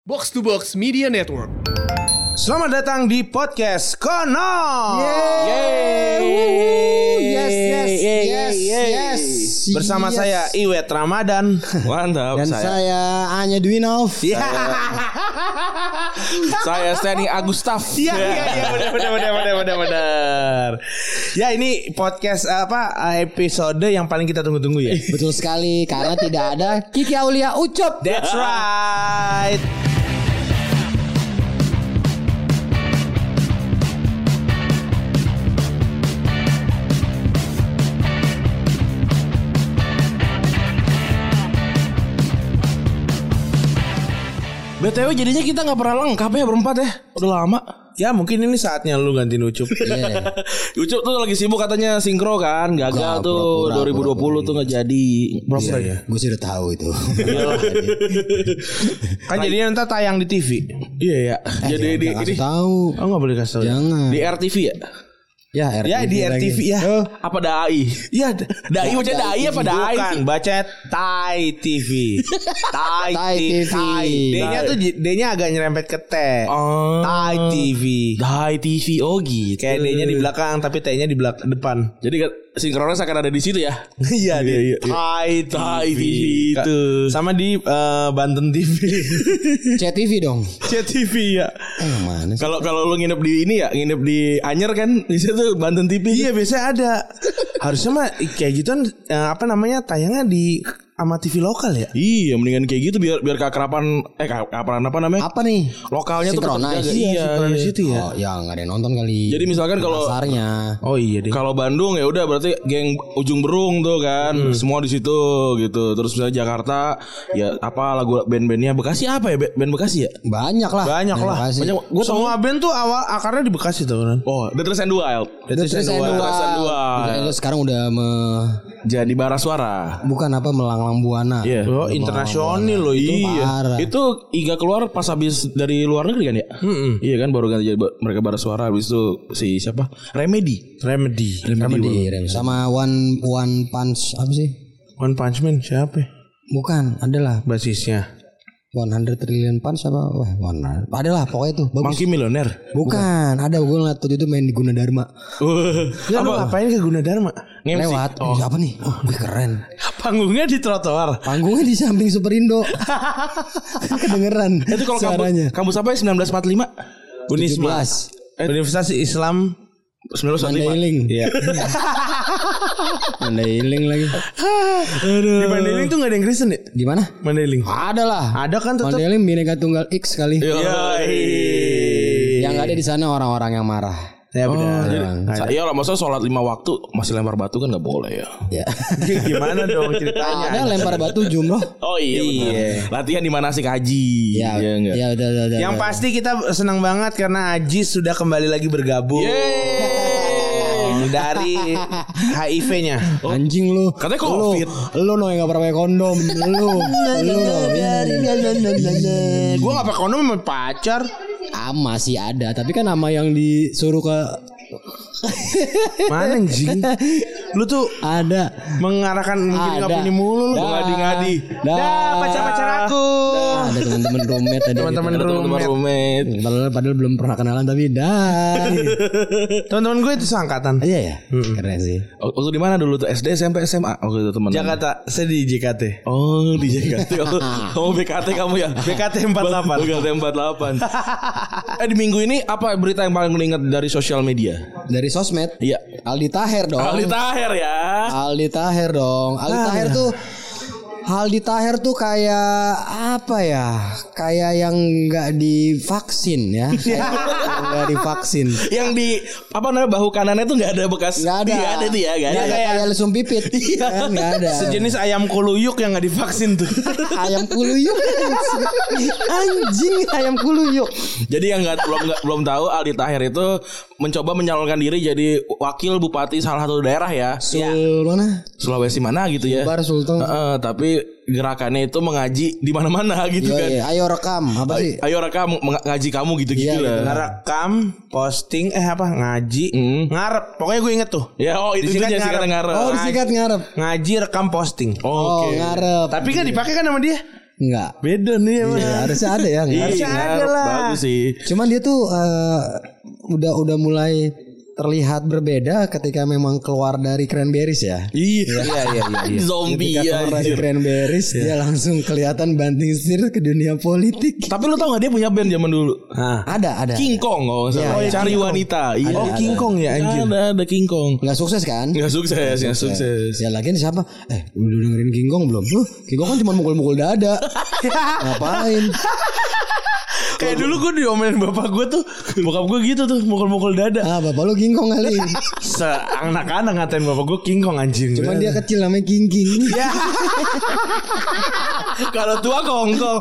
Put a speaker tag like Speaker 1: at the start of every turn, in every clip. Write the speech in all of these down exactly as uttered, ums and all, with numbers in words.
Speaker 1: Box to Box Media Network.
Speaker 2: Selamat datang di podcast Kono.
Speaker 3: Yeay.
Speaker 2: Yeay.
Speaker 3: Yes, yes, yes, yes.
Speaker 2: Bersama
Speaker 3: yes.
Speaker 2: saya Iwet Ramadan.
Speaker 4: Mantap.
Speaker 3: Dan saya, saya Anya Dwinov.
Speaker 2: Ya.
Speaker 4: Saya Steny Agustaf.
Speaker 2: Iya, iya, iya, benar, benar, benar, benar, benar, benar. Ya, ini podcast apa episode yang paling kita tunggu-tunggu ya.
Speaker 3: Betul sekali, karena tidak ada Kiki Aulia Ucup.
Speaker 2: That's right.
Speaker 4: B T W jadinya kita gak pernah lengkap ya berempat ya. Udah lama.
Speaker 2: Ya mungkin ini saatnya lu gantiin Ucup.
Speaker 3: Yeah.
Speaker 4: Ucup tuh lagi sibuk katanya sinkro kan. Gagal
Speaker 3: Gak,
Speaker 4: tuh
Speaker 3: pura-pura,
Speaker 4: dua ribu dua puluh tuh gak jadi.
Speaker 2: Pura-pura ya.
Speaker 3: Gue sih udah tahu itu.
Speaker 2: Kan jadinya ntar tayang di T V.
Speaker 4: Iya ya. Jadi di
Speaker 3: Jangan
Speaker 4: ini
Speaker 3: kasih tahu.
Speaker 2: Oh enggak boleh kasih tahu. Ya?
Speaker 3: Jangan.
Speaker 4: di R T V ya.
Speaker 3: Ya, R T V
Speaker 2: Ya di R T V
Speaker 3: lagi.
Speaker 2: ya.
Speaker 3: Oh.
Speaker 4: Apa dai?
Speaker 2: Iya,
Speaker 4: Dai baca dai apa dai?
Speaker 2: bukan, baca Thai T V. Thai
Speaker 3: Thai
Speaker 2: T V.
Speaker 3: T V.
Speaker 2: D-nya tuh D-nya agak nyerempet ke T.
Speaker 4: Oh.
Speaker 2: Thai T V.
Speaker 4: Dai T V oh gitu.
Speaker 2: Kayak D-nya di belakang tapi T-nya di belakang depan.
Speaker 4: Jadi kan sinkronnya akan ada di situ ya.
Speaker 2: Iya,
Speaker 4: Iya, iya, iya.
Speaker 2: Thai
Speaker 4: Thai
Speaker 2: T V.
Speaker 4: T V itu.
Speaker 2: Sama di eh, Banten T V.
Speaker 3: C T V dong.
Speaker 2: C T V ya.
Speaker 3: Eh, mana sih?
Speaker 4: Kalau kalau lu nginep di ini ya, nginep di Anyer kan, di situ Banten T V.
Speaker 2: Iya, biasanya ada. Harusnya mah kayak gitu kan eh, apa namanya tayangnya di sama T V lokal ya.
Speaker 4: Iya, mendingan kayak gitu biar biar keakraban eh keakraban apa namanya?
Speaker 3: Apa nih?
Speaker 4: Lokalnya tuh tetap
Speaker 3: Synchronize.
Speaker 4: jaga.
Speaker 3: Iya,
Speaker 4: Iya,
Speaker 2: Sinkronis
Speaker 4: iya.
Speaker 2: itu ya.
Speaker 3: Oh, ya nggak ada yang nonton kali.
Speaker 4: Jadi misalkan kalau
Speaker 3: Pasarnya.
Speaker 2: Oh iya deh.
Speaker 4: kalau Bandung ya udah berarti geng Ujung Berung tuh kan,
Speaker 2: Hmm.
Speaker 4: semua di situ gitu. Terus misalnya Jakarta ya apa lagu band-bandnya Bekasi apa ya? Band Bekasi ya?
Speaker 3: Banyak lah.
Speaker 2: Banyak
Speaker 3: Yang
Speaker 2: lah.
Speaker 3: kasih.
Speaker 4: Banyak.
Speaker 2: Gue semua band tuh awal akarnya di Bekasi tuh kan.
Speaker 4: Oh, The Tres and Wild.
Speaker 3: The Tres and
Speaker 4: The Tres and
Speaker 3: Wild.
Speaker 4: Wild.
Speaker 3: Itu sekarang udah me...
Speaker 4: Jadi bara suara.
Speaker 3: bukan apa melanglang buana.
Speaker 4: Iya.
Speaker 2: Oh, internasional loh itu.
Speaker 4: Iya.
Speaker 3: Parah.
Speaker 4: Itu Iga keluar pas habis dari luar negeri kan ya? Iya kan baru ganti jadi ba- mereka bara suara habis itu si siapa? Remedy.
Speaker 2: Remedy.
Speaker 3: Remedy, Remedy. Sama One One Punch apa sih?
Speaker 2: One Punch Man siapa? ya?
Speaker 3: Bukan, adalah
Speaker 2: Basisnya.
Speaker 3: one hundred Trillion Punch apa? Wah, one hundred. Adalah pokoknya tuh bagus.
Speaker 4: Monkey Millionaire.
Speaker 3: Bukan, ada gue ngeliat tuh itu main di Gunadarma.
Speaker 2: Ya lu ngapain ke Gunadarma?
Speaker 4: Nge-M C.
Speaker 3: Lewat.
Speaker 4: Oh.
Speaker 3: Ih, apa nih? Oh, wih, keren.
Speaker 2: Panggungnya di trotoar.
Speaker 3: Panggungnya di samping Superindo. Kedengeran
Speaker 4: Itu kalau kampus,
Speaker 3: suaranya.
Speaker 4: kampus apa ya? sembilan belas empat puluh lima?
Speaker 2: Unisma.
Speaker 3: tujuh belas.
Speaker 2: Universitas Islam
Speaker 4: sembilan belas empat puluh lima.
Speaker 3: Mandailing.
Speaker 2: Iya.
Speaker 3: Mandailing lagi.
Speaker 2: Di Mandailing tuh gak ada yang Kristen ya?
Speaker 3: Di mana?
Speaker 2: Mandailing.
Speaker 3: Ada lah.
Speaker 2: Ada kan tetap.
Speaker 3: Mandailing Bhinneka Tunggal X kali.
Speaker 4: Iya.
Speaker 3: Yang ada di sana orang-orang yang marah.
Speaker 2: Ya
Speaker 4: Oh,
Speaker 2: benar.
Speaker 4: jadi,
Speaker 2: Ada.
Speaker 4: iya lah masa sholat lima waktu masih lempar batu kan nggak boleh ya.
Speaker 3: Ya.
Speaker 2: Gimana dong ceritanya?
Speaker 3: Ada lempar batu jumroh.
Speaker 4: Oh iya, benar. Latihan di manasik haji.
Speaker 3: Ya,
Speaker 4: Iya enggak?
Speaker 3: ya udah, udah, udah.
Speaker 2: Yang pasti kita senang banget karena Ajis sudah kembali lagi bergabung. Dari H I V-nya.
Speaker 3: Anjing lu.
Speaker 4: Katanya COVID.
Speaker 3: Lu, lu no yang gak pernah pakai kondom. Lu. Lu no.
Speaker 2: Gue gak pakai kondom sama pacar.
Speaker 3: Ah, masih ada, tapi kan nama yang disuruh ke
Speaker 2: Mana anjing? Lu tuh
Speaker 3: ada.
Speaker 2: mengarahkan mungkin
Speaker 3: Ada.
Speaker 2: ngapini mulu lu.
Speaker 3: Dah.
Speaker 4: Ngadi-ngadi.
Speaker 2: Dah, pacar-pacar aku.
Speaker 3: Dah, ada teman-teman roommate ada
Speaker 2: Teman-teman
Speaker 3: gitu.
Speaker 4: Teman-teman roommate.
Speaker 3: Padahal, padahal belum pernah kenalan tapi dah.
Speaker 2: Teman-teman gue itu seangkatan.
Speaker 3: Iya ya. Keren sih.
Speaker 4: Oh, waktu di mana dulu tuh? S D, S M P, S M A? Waktu itu teman.
Speaker 2: Jakarta, saya di J K T.
Speaker 4: Oh, di J K T. Oh, kamu B K T kamu ya?
Speaker 2: B K T empat puluh delapan.
Speaker 4: B K T empat puluh delapan. Eh di minggu ini apa berita yang paling lu ingat dari sosial media?
Speaker 3: Dari sosmed.
Speaker 4: Iya.
Speaker 3: Aldi Taher dong.
Speaker 4: Aldi Taher ya.
Speaker 3: Aldi Taher dong. Aldi Taher tuh Aldi Taher tuh kayak apa ya? Kayak yang nggak divaksin ya. Kayak yang nggak divaksin.
Speaker 4: Yang di apa namanya bahu kanannya tuh nggak ada bekas.
Speaker 3: Nggak ada.
Speaker 4: Nggak ada tuh ya, nggak ada.
Speaker 3: Nggak ada kayak lesung pipit. Kan nggak ada.
Speaker 2: Sejenis ayam kuluyuk yang gak divaksin tuh.
Speaker 3: Ayam kuluyuk. Anjing ayam kuluyuk.
Speaker 4: Jadi yang nggak belum nggak belum tahu Aldi Taher itu mencoba menyalurkan diri jadi wakil bupati salah satu daerah ya.
Speaker 3: Sul mana?
Speaker 4: Sulawesi mana gitu ya.
Speaker 3: Bar Sultan.
Speaker 4: Heeh, tapi gerakannya itu mengaji di mana-mana gitu
Speaker 3: Iya,
Speaker 4: kan.
Speaker 3: iya. Ayo rekam apa sih?
Speaker 4: Ayo rekam meng- ngaji kamu gitu-gitu
Speaker 3: Iya,
Speaker 4: lah.
Speaker 2: Ngerekam, posting, eh apa ngaji,
Speaker 4: Hmm.
Speaker 2: ngarep. Pokoknya gue inget tuh.
Speaker 4: Ya oh itu
Speaker 2: Disingkat
Speaker 4: juga singkatan ngarep.
Speaker 3: Oh, disingkat ngarep.
Speaker 2: Ngaji, rekam, posting.
Speaker 3: Oh,
Speaker 4: Oke.
Speaker 3: ngarep.
Speaker 2: Tapi kan dipakai kan sama dia.
Speaker 3: Enggak.
Speaker 2: Beda nih emang.
Speaker 3: Iya, harusnya ada ya. Enggak.
Speaker 2: Harusnya ada lah.
Speaker 4: Bagus sih.
Speaker 3: Cuman dia tuh uh, udah udah mulai terlihat berbeda ketika memang keluar dari Cranberries ya.
Speaker 4: Iya.
Speaker 2: Iya iya iya.
Speaker 4: Zombie
Speaker 3: Ketika
Speaker 4: ya.
Speaker 3: keluar dari Cranberries dia langsung kelihatan banting setir ke dunia politik.
Speaker 4: Tapi lu tau gak dia punya band zaman dulu?
Speaker 2: Nah.
Speaker 3: Ada ada.
Speaker 4: King Kong kalau nggak salah.
Speaker 3: Iya,
Speaker 4: Oh,
Speaker 3: iya,
Speaker 4: Cari
Speaker 3: King Kong.
Speaker 4: Wanita. Iya.
Speaker 3: Ada,
Speaker 2: Oh King
Speaker 3: ada.
Speaker 2: Kong ya anjir.
Speaker 4: Ada ada King Kong.
Speaker 3: Nggak sukses kan?
Speaker 4: Nggak sukses, nggak sukses.
Speaker 3: Ya lagian siapa? Eh udah dengerin King Kong belum? Huh, King Kong kan cuma mukul-mukul dada. Ngapain?
Speaker 2: Kayak dulu gue diomelin bapak gue tuh, bokap gue gitu tuh, mukul-mukul dada.
Speaker 3: Ah bapak lu King Kong kali.
Speaker 2: Seanak-anak ngatain bapak gue King Kong anjing.
Speaker 3: Cuman dia kecil namanya King King.
Speaker 2: Ya. Kalau tua Kongkong.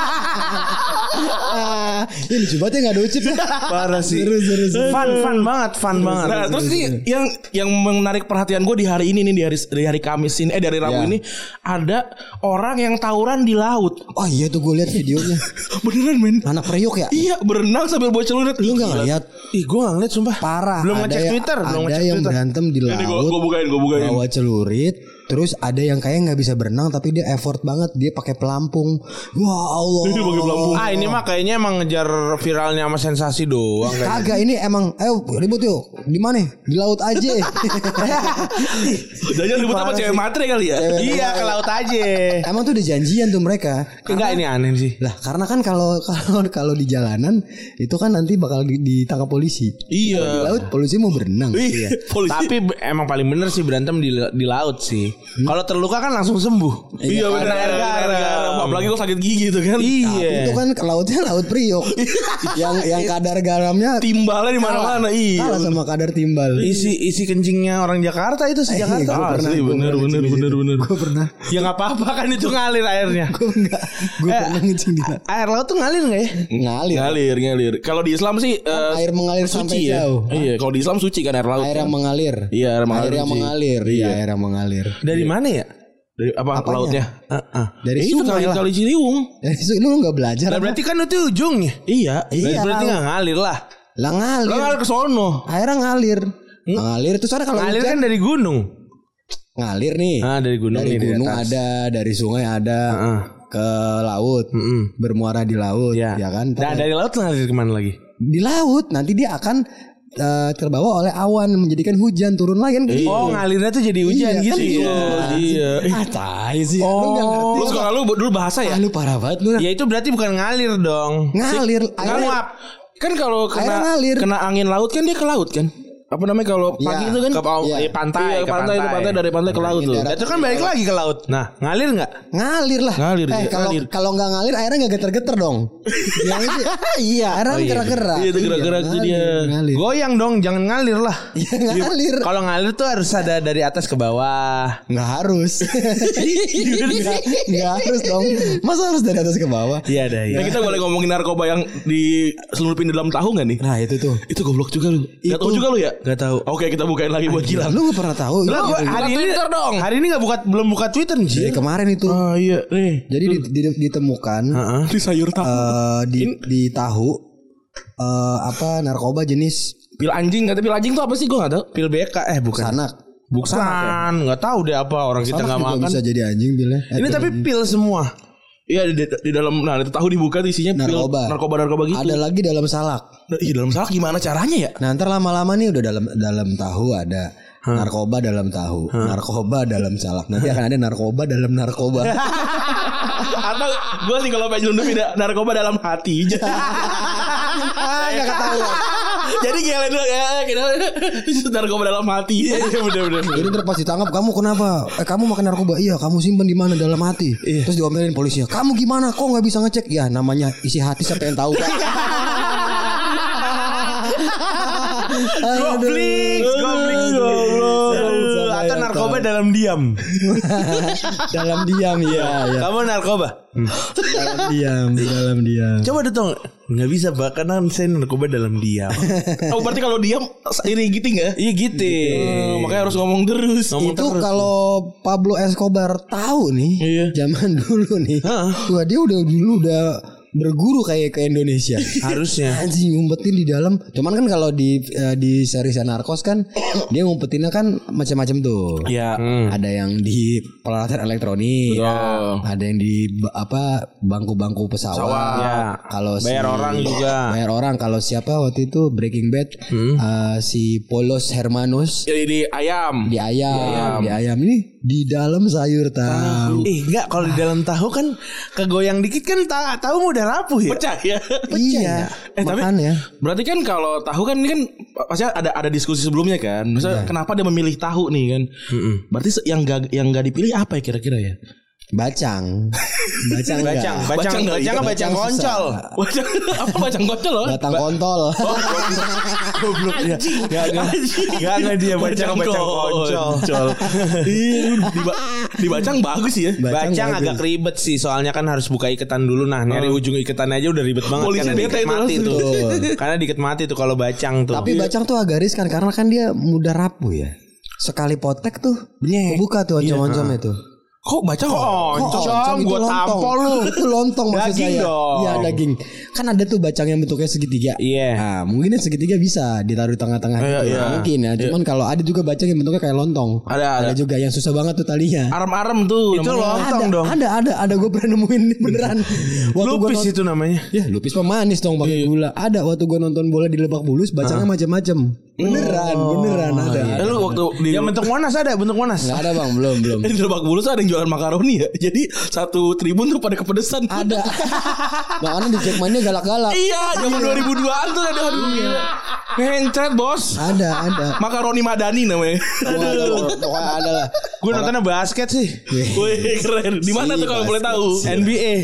Speaker 3: Ah, ini lucu banget ya nggak ada ucip ya.
Speaker 2: Parah sih.
Speaker 3: Seru, seru, seru.
Speaker 2: Fun fun banget, fun banget.
Speaker 4: Nah, terus nih yang yang menarik perhatian gue di hari ini nih di hari di hari Kamis ini eh dari Rabu
Speaker 3: Ya.
Speaker 4: ini ada orang yang tawuran di laut.
Speaker 3: Oh iya tuh gue lihat videonya.
Speaker 4: Beneran men?
Speaker 3: Anak Priok ya?
Speaker 4: Iya berenang sambil bawa celurit.
Speaker 3: Lu nggak ngeliat?
Speaker 2: Ih gue gak ngeliat sumpah.
Speaker 3: Parah.
Speaker 2: Belum
Speaker 3: Ada
Speaker 2: ngecek
Speaker 3: yang-
Speaker 2: Twitter, belum
Speaker 3: Ada
Speaker 2: ngecek
Speaker 3: yang
Speaker 2: Twitter.
Speaker 3: berantem di
Speaker 4: Ini gue
Speaker 3: laut.
Speaker 4: gue bukain gue bukain.
Speaker 3: Bawa celurit. Terus ada yang kayak nggak bisa berenang tapi dia effort banget, dia pakai pelampung. Wah Allah.
Speaker 4: Dia pakai pelampung.
Speaker 2: Ah ini mah kayaknya emang ngejar viralnya sama sensasi doang kayaknya.
Speaker 3: Kagak, ini emang ayo ribut yuk. Di mana? Di laut aja.
Speaker 4: Jangan ribut apa cewek matre kali ya?
Speaker 2: Iya ke laut aja.
Speaker 3: Emang tuh udah janjian tuh mereka.
Speaker 2: Enggak ini aneh sih.
Speaker 3: Lah karena kan kalau kalau kalau di jalanan itu kan nanti bakal di- ditangkap polisi.
Speaker 4: Iya.
Speaker 3: Di laut polisi mau berenang.
Speaker 4: Iya. Polisi.
Speaker 2: Tapi b- emang paling bener sih berantem di di laut sih. Kalau terluka kan langsung sembuh.
Speaker 4: Iya benar.
Speaker 2: Karena air garam.
Speaker 4: Apalagi kalau sakit gigi gitu kan.
Speaker 3: Tapi
Speaker 2: Iya.
Speaker 3: itu kan ke lautnya laut Priok. yang yang kadar garamnya
Speaker 4: Timbalnya di mana-mana.
Speaker 3: kalah
Speaker 4: Iya.
Speaker 3: sama kadar timbal.
Speaker 2: Isi isi kencingnya orang Jakarta itu se Jakarta.
Speaker 3: Gua pernah,
Speaker 4: Asli
Speaker 3: gua
Speaker 4: bener
Speaker 3: pernah
Speaker 4: bener
Speaker 3: ngecing di
Speaker 4: bener
Speaker 3: situ.
Speaker 4: bener.
Speaker 3: Gue pernah.
Speaker 2: Ya nggak apa-apa kan itu ngalir airnya.
Speaker 3: Gue enggak. Gue
Speaker 2: Eh,
Speaker 3: pernah ngecing di laut.
Speaker 2: Air laut tuh ngalir nggak ya?
Speaker 3: Ngalir.
Speaker 4: Ngalir ngalir. Kalau di Islam sih eh,
Speaker 3: Air mengalir
Speaker 4: suci
Speaker 3: sampai
Speaker 4: ya.
Speaker 3: jauh.
Speaker 4: Iya, kalau di Islam suci kan air laut.
Speaker 3: Air
Speaker 4: kan?
Speaker 3: yang mengalir.
Speaker 4: Iya, air mengalir
Speaker 3: Air yang
Speaker 4: suci.
Speaker 3: mengalir. Iya, air yang mengalir.
Speaker 2: Dari mana ya?
Speaker 4: Dari apa
Speaker 3: Apanya?
Speaker 4: lautnya?
Speaker 2: Heeh.
Speaker 3: Dari
Speaker 4: Eh, itu
Speaker 3: sungai
Speaker 4: kali
Speaker 3: lah.
Speaker 4: kali Ciliwung.
Speaker 3: Dari sungai lu enggak belajar.
Speaker 2: Nah,
Speaker 3: apa?
Speaker 2: berarti kan itu ujungnya.
Speaker 4: Iya.
Speaker 3: Iya.
Speaker 2: Berarti nggak ngalir lah.
Speaker 3: Lah
Speaker 2: Lo
Speaker 3: ngalir.
Speaker 2: ngalir ke sono.
Speaker 3: Airnya ngalir. Ngalir itu soalnya kalau
Speaker 2: Ngalir
Speaker 3: hujan
Speaker 2: kan dari gunung.
Speaker 3: ngalir nih.
Speaker 2: Ah dari gunung
Speaker 3: Dari
Speaker 2: nih di
Speaker 3: gunung
Speaker 2: atas.
Speaker 3: ada, dari sungai ada,
Speaker 2: Heeh.
Speaker 3: ke laut,
Speaker 2: Mm-mm.
Speaker 3: bermuara di laut,
Speaker 2: Ya.
Speaker 3: ya kan?
Speaker 2: Nah, dari laut ngalir kemana lagi?
Speaker 3: Di laut nanti dia akan eh, terbawa oleh awan menjadikan hujan turun lagi kan? gitu.
Speaker 2: Oh ngalirnya tuh jadi hujan
Speaker 3: Iya,
Speaker 2: gitu.
Speaker 3: kan
Speaker 2: ya.
Speaker 4: Iya.
Speaker 3: Ah, tai sih. Lu nggak ngerti.
Speaker 4: Terus kalau lu dulu bahasa ya?
Speaker 3: Ah, lu parah banget lu.
Speaker 2: Ya itu berarti bukan ngalir dong.
Speaker 3: Ngalir,
Speaker 2: Kan
Speaker 3: airnya-
Speaker 2: nguap.
Speaker 4: Kan kalau
Speaker 3: Airnya
Speaker 4: kena
Speaker 3: ngalir.
Speaker 4: kena angin laut kan dia ke laut kan? Apa namanya kalau pagi
Speaker 3: Iya.
Speaker 4: itu kan?
Speaker 2: Ke oh,
Speaker 3: Iya.
Speaker 2: eh, pantai,
Speaker 4: Iya,
Speaker 2: ke
Speaker 4: pantai, itu pantai dari pantai ke laut tuh.
Speaker 3: darat.
Speaker 2: Nah, itu kan balik lagi ke laut. Nah, ngalir nggak?
Speaker 3: Ngalir lah.
Speaker 4: Ngalir,
Speaker 3: Eh
Speaker 4: iya,
Speaker 3: kalau
Speaker 4: ngalir.
Speaker 3: kalau nggak ngalir airnya nggak geter-geter dong. Yang itu, iya, airnya kan gerak-gerak.
Speaker 4: Iya, itu gerak-gerak tuh
Speaker 3: ngalir,
Speaker 4: dia.
Speaker 3: Ngalir.
Speaker 2: Goyang dong, jangan ngalir lah.
Speaker 3: Iya ngalir.
Speaker 2: Kalau ngalir tuh harus ada dari atas ke bawah.
Speaker 3: Nggak harus. Nggak nggak harus dong. Masa harus dari atas ke bawah?
Speaker 2: Iya ada
Speaker 4: Nah, kita boleh ngomongin narkoba yang diselundupin di dalam tahu nggak nih?
Speaker 3: Nah itu tuh.
Speaker 4: Itu goblok juga lu. Gak tahu juga lu ya?
Speaker 2: Gak tahu.
Speaker 4: Oke, kita bukain lagi buat Gilang.
Speaker 3: Lu nggak pernah tahu?
Speaker 2: Lah, gua
Speaker 3: Itu-
Speaker 2: hari ini
Speaker 4: Twitter dong.
Speaker 2: Hari ini nggak buka belum buka Twitter
Speaker 3: Dari
Speaker 2: nih.
Speaker 3: kemarin itu.
Speaker 4: Oh iya, nih.
Speaker 3: Jadi di- di- ditemukan
Speaker 4: Di sayur tahu.
Speaker 3: eh, di di tahu eh, apa narkoba jenis
Speaker 4: Pil anjing, kata pil anjing tuh apa sih? Gue gak tahu.
Speaker 2: Pil B K eh bukan.
Speaker 3: sanak.
Speaker 2: Bukan, nggak tahu deh apa orang kita
Speaker 3: Sanak
Speaker 2: nggak
Speaker 3: juga
Speaker 2: makan.
Speaker 3: bisa jadi anjing bilnya. Eh,
Speaker 2: Ini
Speaker 3: tuh,
Speaker 2: tapi pil semua.
Speaker 4: Iya di, di dalam, nah itu tahu dibuka tuh isinya pil
Speaker 3: Narkoba.
Speaker 4: narkoba narkoba gitu.
Speaker 3: ada lagi dalam salak.
Speaker 4: Nah, iya dalam salah gimana caranya ya?
Speaker 3: Nah ntar lama-lama nih udah dalam dalam tahu ada narkoba dalam tahu, narkoba dalam salak. Nanti akan ada narkoba dalam narkoba.
Speaker 4: Atau gue sih kalau pengen nyelundupin narkoba dalam hati.
Speaker 3: Gak ketahuan.
Speaker 4: Jadi gila dulu ya kita narkoba dalam hati. Iya benar-benar.
Speaker 3: Jadi ntar pas ditangkap kamu kenapa? Eh kamu makan narkoba? Iya kamu simpen di mana dalam hati? Terus diomelin polisinya. Kamu gimana? Kok nggak bisa ngecek? Ya namanya isi hati siapa yang tahu kan?
Speaker 2: Goblin, goblin, goblin. Atau narkoba dalam diam.
Speaker 3: dalam diam ya, ya.
Speaker 2: Kamu narkoba?
Speaker 3: Dalam diam, dalam diam.
Speaker 2: Coba deh dong. Nggak bisa bakanan saya narkoba dalam diam.
Speaker 4: Oh berarti kalau diam iri gitu nggak?
Speaker 2: Iya gitu.
Speaker 4: Oh, makanya harus ngomong terus.
Speaker 3: Itu kalau Pablo Escobar tahu nih,
Speaker 4: Iya.
Speaker 3: zaman dulu nih,
Speaker 2: Hah.
Speaker 3: wah dia udah dulu udah berguru kayak ke Indonesia.
Speaker 2: Harusnya.
Speaker 3: Anjing ngumpetin di dalam. Cuman kan kalau di uh, di series Narcos kan dia ngumpetinnya kan macam-macam tuh.
Speaker 4: Iya.
Speaker 2: Hmm.
Speaker 3: Ada yang di peralatan elektronik,
Speaker 4: Betul.
Speaker 3: ada yang di ba- apa bangku-bangku pesawat.
Speaker 4: Pesawat.
Speaker 2: Ya.
Speaker 3: Kalau
Speaker 2: Bayar orang juga.
Speaker 3: Bayar orang. Kalau siapa waktu itu Breaking Bad
Speaker 2: Hmm.
Speaker 3: uh, si Polos Hermanos
Speaker 4: Jadi di ayam.
Speaker 3: di ayam,
Speaker 4: ayam.
Speaker 3: di ayam ini di dalam sayur tahu.
Speaker 2: Ih, enggak kalau di dalam tahu kan kegoyang dikit kan ta- tahu mau udah rapuh ya.
Speaker 4: Pecah ya.
Speaker 3: Iya.
Speaker 4: Eh tapi
Speaker 3: Makanya.
Speaker 4: berarti kan kalau tahu kan ini kan pasti ada ada diskusi sebelumnya kan. Misalnya kenapa dia memilih tahu nih kan? Berarti se- yang gak, yang gak dipilih apa ya kira-kira ya?
Speaker 3: Bacang. Bacang enggak?
Speaker 2: Bacang, bacang,
Speaker 4: Bacang nggak?
Speaker 2: bacang, bacang,
Speaker 3: Bacang
Speaker 2: koncol.
Speaker 4: Bacang apa bacang gocol loh?
Speaker 3: Batang kontol.
Speaker 2: Goblok ya. Enggak enggak. Enggak enggak dia bacang bacang koncol.
Speaker 4: Ih, di, ba- di bacang bagus ya.
Speaker 3: Bacang
Speaker 2: Bacang
Speaker 3: bagus.
Speaker 2: agak ribet sih, soalnya kan harus buka iketan dulu. Nah, nyari ujung iketan aja udah ribet banget.
Speaker 4: Polisi
Speaker 2: Karena
Speaker 4: bete
Speaker 2: diikat
Speaker 4: itu
Speaker 2: mati
Speaker 3: langsung.
Speaker 2: tuh.
Speaker 3: Betul.
Speaker 2: Karena diikat mati tuh kalau bacang tuh.
Speaker 3: Tapi bacang tuh agak riskan karena kan dia mudah rapuh ya. Sekali potek tuh kebuka tuh oncom-oncomnya tuh.
Speaker 4: Kok bacang?
Speaker 2: Oh,
Speaker 3: Kok
Speaker 2: oncom
Speaker 3: itu
Speaker 2: gua
Speaker 3: lontong?
Speaker 2: tampol lu.
Speaker 3: Itu lontong maksud
Speaker 2: Daging
Speaker 3: saya.
Speaker 2: dong.
Speaker 3: Iya daging. Kan ada tuh bacang yang bentuknya segitiga.
Speaker 2: Iya.
Speaker 3: Nah, mungkin yang segitiga bisa ditaruh di tengah-tengah
Speaker 4: Iya,
Speaker 3: gitu.
Speaker 4: iya.
Speaker 3: Mungkin ya. Cuman kalau ada juga bacang yang bentuknya kayak lontong.
Speaker 4: Ada, ada.
Speaker 3: juga yang susah banget tuh talinya.
Speaker 4: Arem-arem tuh.
Speaker 2: Itu
Speaker 4: namanya.
Speaker 2: lontong
Speaker 3: ada,
Speaker 2: dong.
Speaker 3: ada, ada, ada gue pernah nemuin beneran. Waktu gua
Speaker 2: Lupis
Speaker 3: nont-
Speaker 2: itu namanya.
Speaker 3: Ya lupis pemanis dong pakai gula. Ada waktu gue nonton bola di Lebak Bulus bacangnya macam-macam. Beneran, beneran ada.
Speaker 4: Eh, lu waktu di
Speaker 2: Yang bentuk Monas ada, bentuk Monas.
Speaker 3: Nggak ada bang, belum belum.
Speaker 4: di Lebak Bulus ada yang jualan makaroni ya. Jadi satu tribun tuh pada kepedesan.
Speaker 3: Ada. Makanya di Jackmania galak-galak.
Speaker 4: Iya, zaman dua ribu dua-an tuh ada. Aduh, gila. Mencret bos.
Speaker 3: Ada, ada.
Speaker 4: Makaroni Madani namanya.
Speaker 3: Waduh, pokoknya ada lah.
Speaker 2: Gue nontonnya basket sih.
Speaker 4: Wih, keren. Di mana tuh kalau boleh tahu?
Speaker 2: N B A.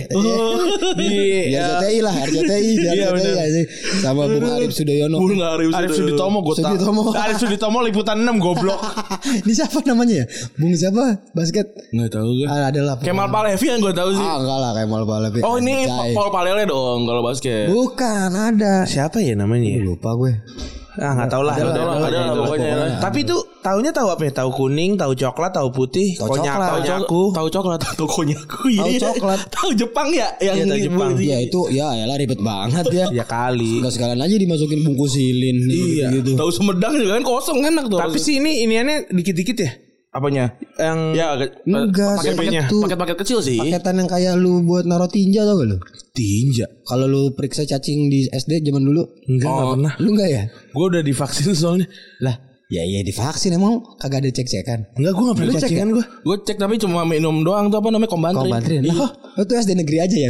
Speaker 2: Di
Speaker 3: Di R C T I lah, R C T I, di
Speaker 2: Iya,
Speaker 3: R C T I
Speaker 2: bener.
Speaker 3: aja sih. Sama Bung Arif Sudoyono.
Speaker 4: Bung Arif
Speaker 2: Arif Suditomo gue tahu.
Speaker 3: Suditomo.
Speaker 2: Arif Suditomo liputan enam goblok.
Speaker 3: Ini siapa namanya ya? Bung siapa? Basket.
Speaker 4: Enggak tahu gue.
Speaker 3: Ah, ada lah.
Speaker 4: Kemal Palevi yang gue tahu sih.
Speaker 3: Ah, enggak lah Kemal Palevi.
Speaker 4: Oh, ini
Speaker 3: Percaya.
Speaker 4: Paul Palele dong kalau basket.
Speaker 3: Bukan, ada.
Speaker 2: Siapa ya namanya? ya?
Speaker 3: Lupa gue.
Speaker 2: Ah nggak tahu lah.
Speaker 3: Ada lah,
Speaker 2: Ada lah,
Speaker 3: ada
Speaker 2: ada
Speaker 3: lah,
Speaker 2: lah
Speaker 3: ada
Speaker 2: pokoknya.
Speaker 3: lah.
Speaker 2: Tapi itu tahunya tahu apa ya? Tahu kuning, tahu coklat, tahu putih,
Speaker 3: Tahu
Speaker 2: konyak,
Speaker 3: coklat.
Speaker 2: tahu
Speaker 3: Tahu
Speaker 2: nyaku.
Speaker 4: Tahu coklat, tahu konyaku.
Speaker 3: Tahu
Speaker 4: Iya.
Speaker 3: coklat.
Speaker 4: Tahu Jepang ya yang
Speaker 2: Iya, tahu
Speaker 4: di-
Speaker 2: Jepang.
Speaker 4: di-
Speaker 3: Ya itu ya elah ribet banget ya.
Speaker 2: Ya kali.
Speaker 3: Enggak sekalian aja dimasukin bungkus silin
Speaker 4: Iya.
Speaker 3: gitu.
Speaker 4: Tahu Sumedang juga kan kosong enak tuh.
Speaker 2: Tapi sih ini iniannya dikit-dikit ya. Apanya? Yang
Speaker 4: ya agak-
Speaker 3: Enggak,
Speaker 2: paket-paketnya.
Speaker 3: itu
Speaker 4: paket-paket kecil sih.
Speaker 3: paketan yang kayak lu buat naro tinja tau gak lu?
Speaker 2: tinja.
Speaker 3: Kalau lu periksa cacing di S D zaman dulu.
Speaker 2: Enggak, enggak
Speaker 4: Oh.
Speaker 2: pernah.
Speaker 3: Lu enggak ya?
Speaker 2: Gue udah divaksin soalnya.
Speaker 3: Lah, ya iya divaksin emang kagak ada cek-cekan.
Speaker 2: Enggak, gue enggak pernah
Speaker 3: Lu cek
Speaker 2: cacingan
Speaker 3: ya?
Speaker 2: gue.
Speaker 4: Gue cek tapi cuma minum doang tuh apa namanya kombantrin.
Speaker 3: Kombantrin.
Speaker 4: Iya.
Speaker 3: Lah, lu tuh S D negeri aja ya?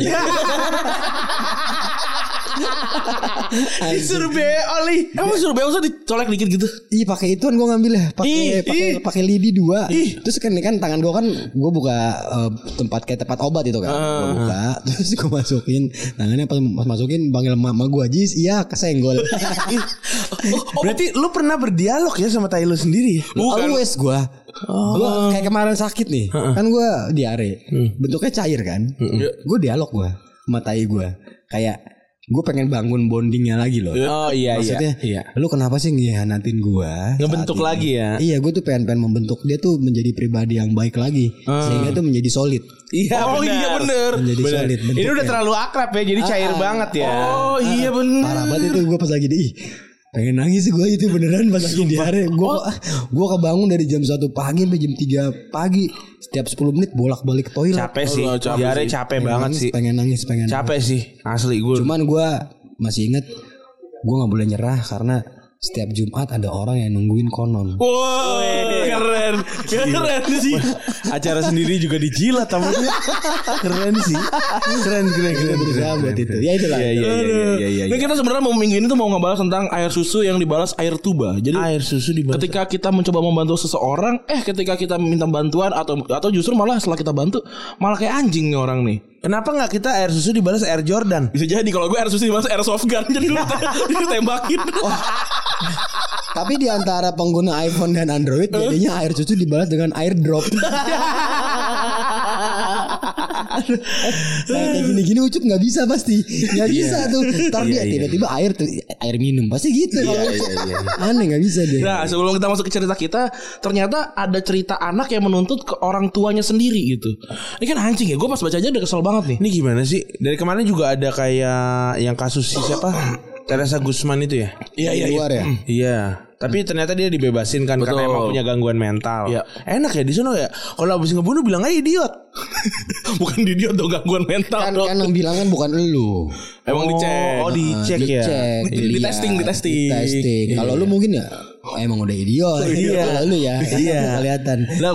Speaker 2: Disuruh be oli.
Speaker 4: Emang suruh usah dicolek dikit gitu.
Speaker 3: Ih pakai ituan gue ngambil ya,
Speaker 4: Ih,
Speaker 3: pakai pakai
Speaker 4: ih.
Speaker 3: pakai lidi dua.
Speaker 4: Ih.
Speaker 3: Terus kan kan tangan gue kan gue buka eh, tempat kayak tempat obat itu kan. Gue buka terus gue masukin tangannya pas, pas masukin panggil mama gue Jis, iya kesenggol.
Speaker 2: Berarti lu pernah berdialog ya sama tai lu sendiri ya?
Speaker 4: Bukan.
Speaker 3: Always gue. Gue kayak kemarin sakit nih. Kan gue diare. Bentuknya cair kan. Gue dialog gue sama tai gue. Kayak gue pengen bangun bondingnya lagi loh.
Speaker 2: Oh iya
Speaker 3: Maksudnya,
Speaker 2: iya. Iya.
Speaker 3: lu kenapa sih ngianatin gua?
Speaker 2: Ngebentuk
Speaker 3: saat ini?
Speaker 2: lagi ya?
Speaker 3: Iya, gue tuh pengen-pengen membentuk dia tuh menjadi pribadi yang baik lagi, sehingga tuh menjadi solid.
Speaker 2: Iya
Speaker 4: Oh
Speaker 2: benar.
Speaker 4: iya bener.
Speaker 3: Menjadi
Speaker 2: Benar.
Speaker 3: solid.
Speaker 2: Ini
Speaker 3: bentuknya.
Speaker 2: udah terlalu akrab ya, jadi cair
Speaker 3: Ah,
Speaker 2: banget ya.
Speaker 4: Oh iya bener.
Speaker 3: Parah banget itu gue pas lagi di ih, pengen nangis gue itu beneran pas lagi diare. Gue gue kebangun dari jam satu pagi sampai jam tiga pagi. Setiap sepuluh menit bolak-balik ke toilet.
Speaker 2: Capek sih.
Speaker 4: Oh, capek
Speaker 2: Diare
Speaker 4: sih.
Speaker 2: capek
Speaker 3: Pengen
Speaker 2: banget
Speaker 3: nangis,
Speaker 2: sih.
Speaker 3: Pengen nangis, pengen nangis.
Speaker 2: Capek sih. Asli gue.
Speaker 3: Cuman gue masih inget gue nggak boleh nyerah karena setiap Jumat ada orang yang nungguin konon.
Speaker 4: Wow, keren, keren sih.
Speaker 2: Acara sendiri juga dijilat tamunya. Keren sih. Keren keren keren.
Speaker 3: Berusaha buat itu. Ya itulah.
Speaker 2: Iya iya iya iya iya.
Speaker 4: Ini kita sebenarnya mau minggu ini tuh mau ngebahas tentang air susu yang dibalas air tuba. Jadi
Speaker 2: Air susu di
Speaker 4: ketika kita mencoba membantu seseorang, eh ketika kita minta bantuan atau atau justru malah setelah kita bantu malah kayak anjing nih orang nih.
Speaker 2: Kenapa nggak kita air susu dibalas air Jordan?
Speaker 4: Bisa jadi kalau gue air susu dibalas air soft gun jadi lu ditembakin.
Speaker 3: Tapi di antara pengguna iPhone dan Android jadinya air susu dibalas dengan airdrop. Nah, kayak gini-gini Ucup nggak bisa pasti, nggak bisa tuh. Ntar dia tiba-tiba air air minum pasti gitu. Kalau aneh nggak bisa dia.
Speaker 4: Nah, sebelum kita masuk ke cerita kita, ternyata ada cerita anak yang menuntut ke orang tuanya sendiri gitu. Ini kan anjing ya, gue pas baca aja udah kesel banget nih.
Speaker 2: Ini gimana sih? Dari kemarin juga ada kayak yang kasus si siapa? Teresa Guzman itu ya?
Speaker 4: Iya iya
Speaker 3: Luar ya.
Speaker 2: Iya. Tapi ternyata dia dibebasin kan
Speaker 4: Betul.
Speaker 2: karena emang punya gangguan mental.
Speaker 4: Iya.
Speaker 2: Enak ya di sana ya. Kalau habis ngebunuh bilang aja idiot.
Speaker 4: Bukan idiot dong, gangguan mental.
Speaker 3: Kan
Speaker 4: dong.
Speaker 3: kan yang bilang kan bukan elu.
Speaker 4: Emang dicek.
Speaker 2: Oh, dicek ya.
Speaker 3: Dicek,
Speaker 4: Di- di
Speaker 3: dilihat,
Speaker 4: testing, di testing.
Speaker 3: di testing. Kalau lu mungkin ya oh, emang udah idiot.
Speaker 2: Iya.
Speaker 3: Kalau lu ya.
Speaker 2: Iya.
Speaker 3: Kelihatan
Speaker 2: Lah,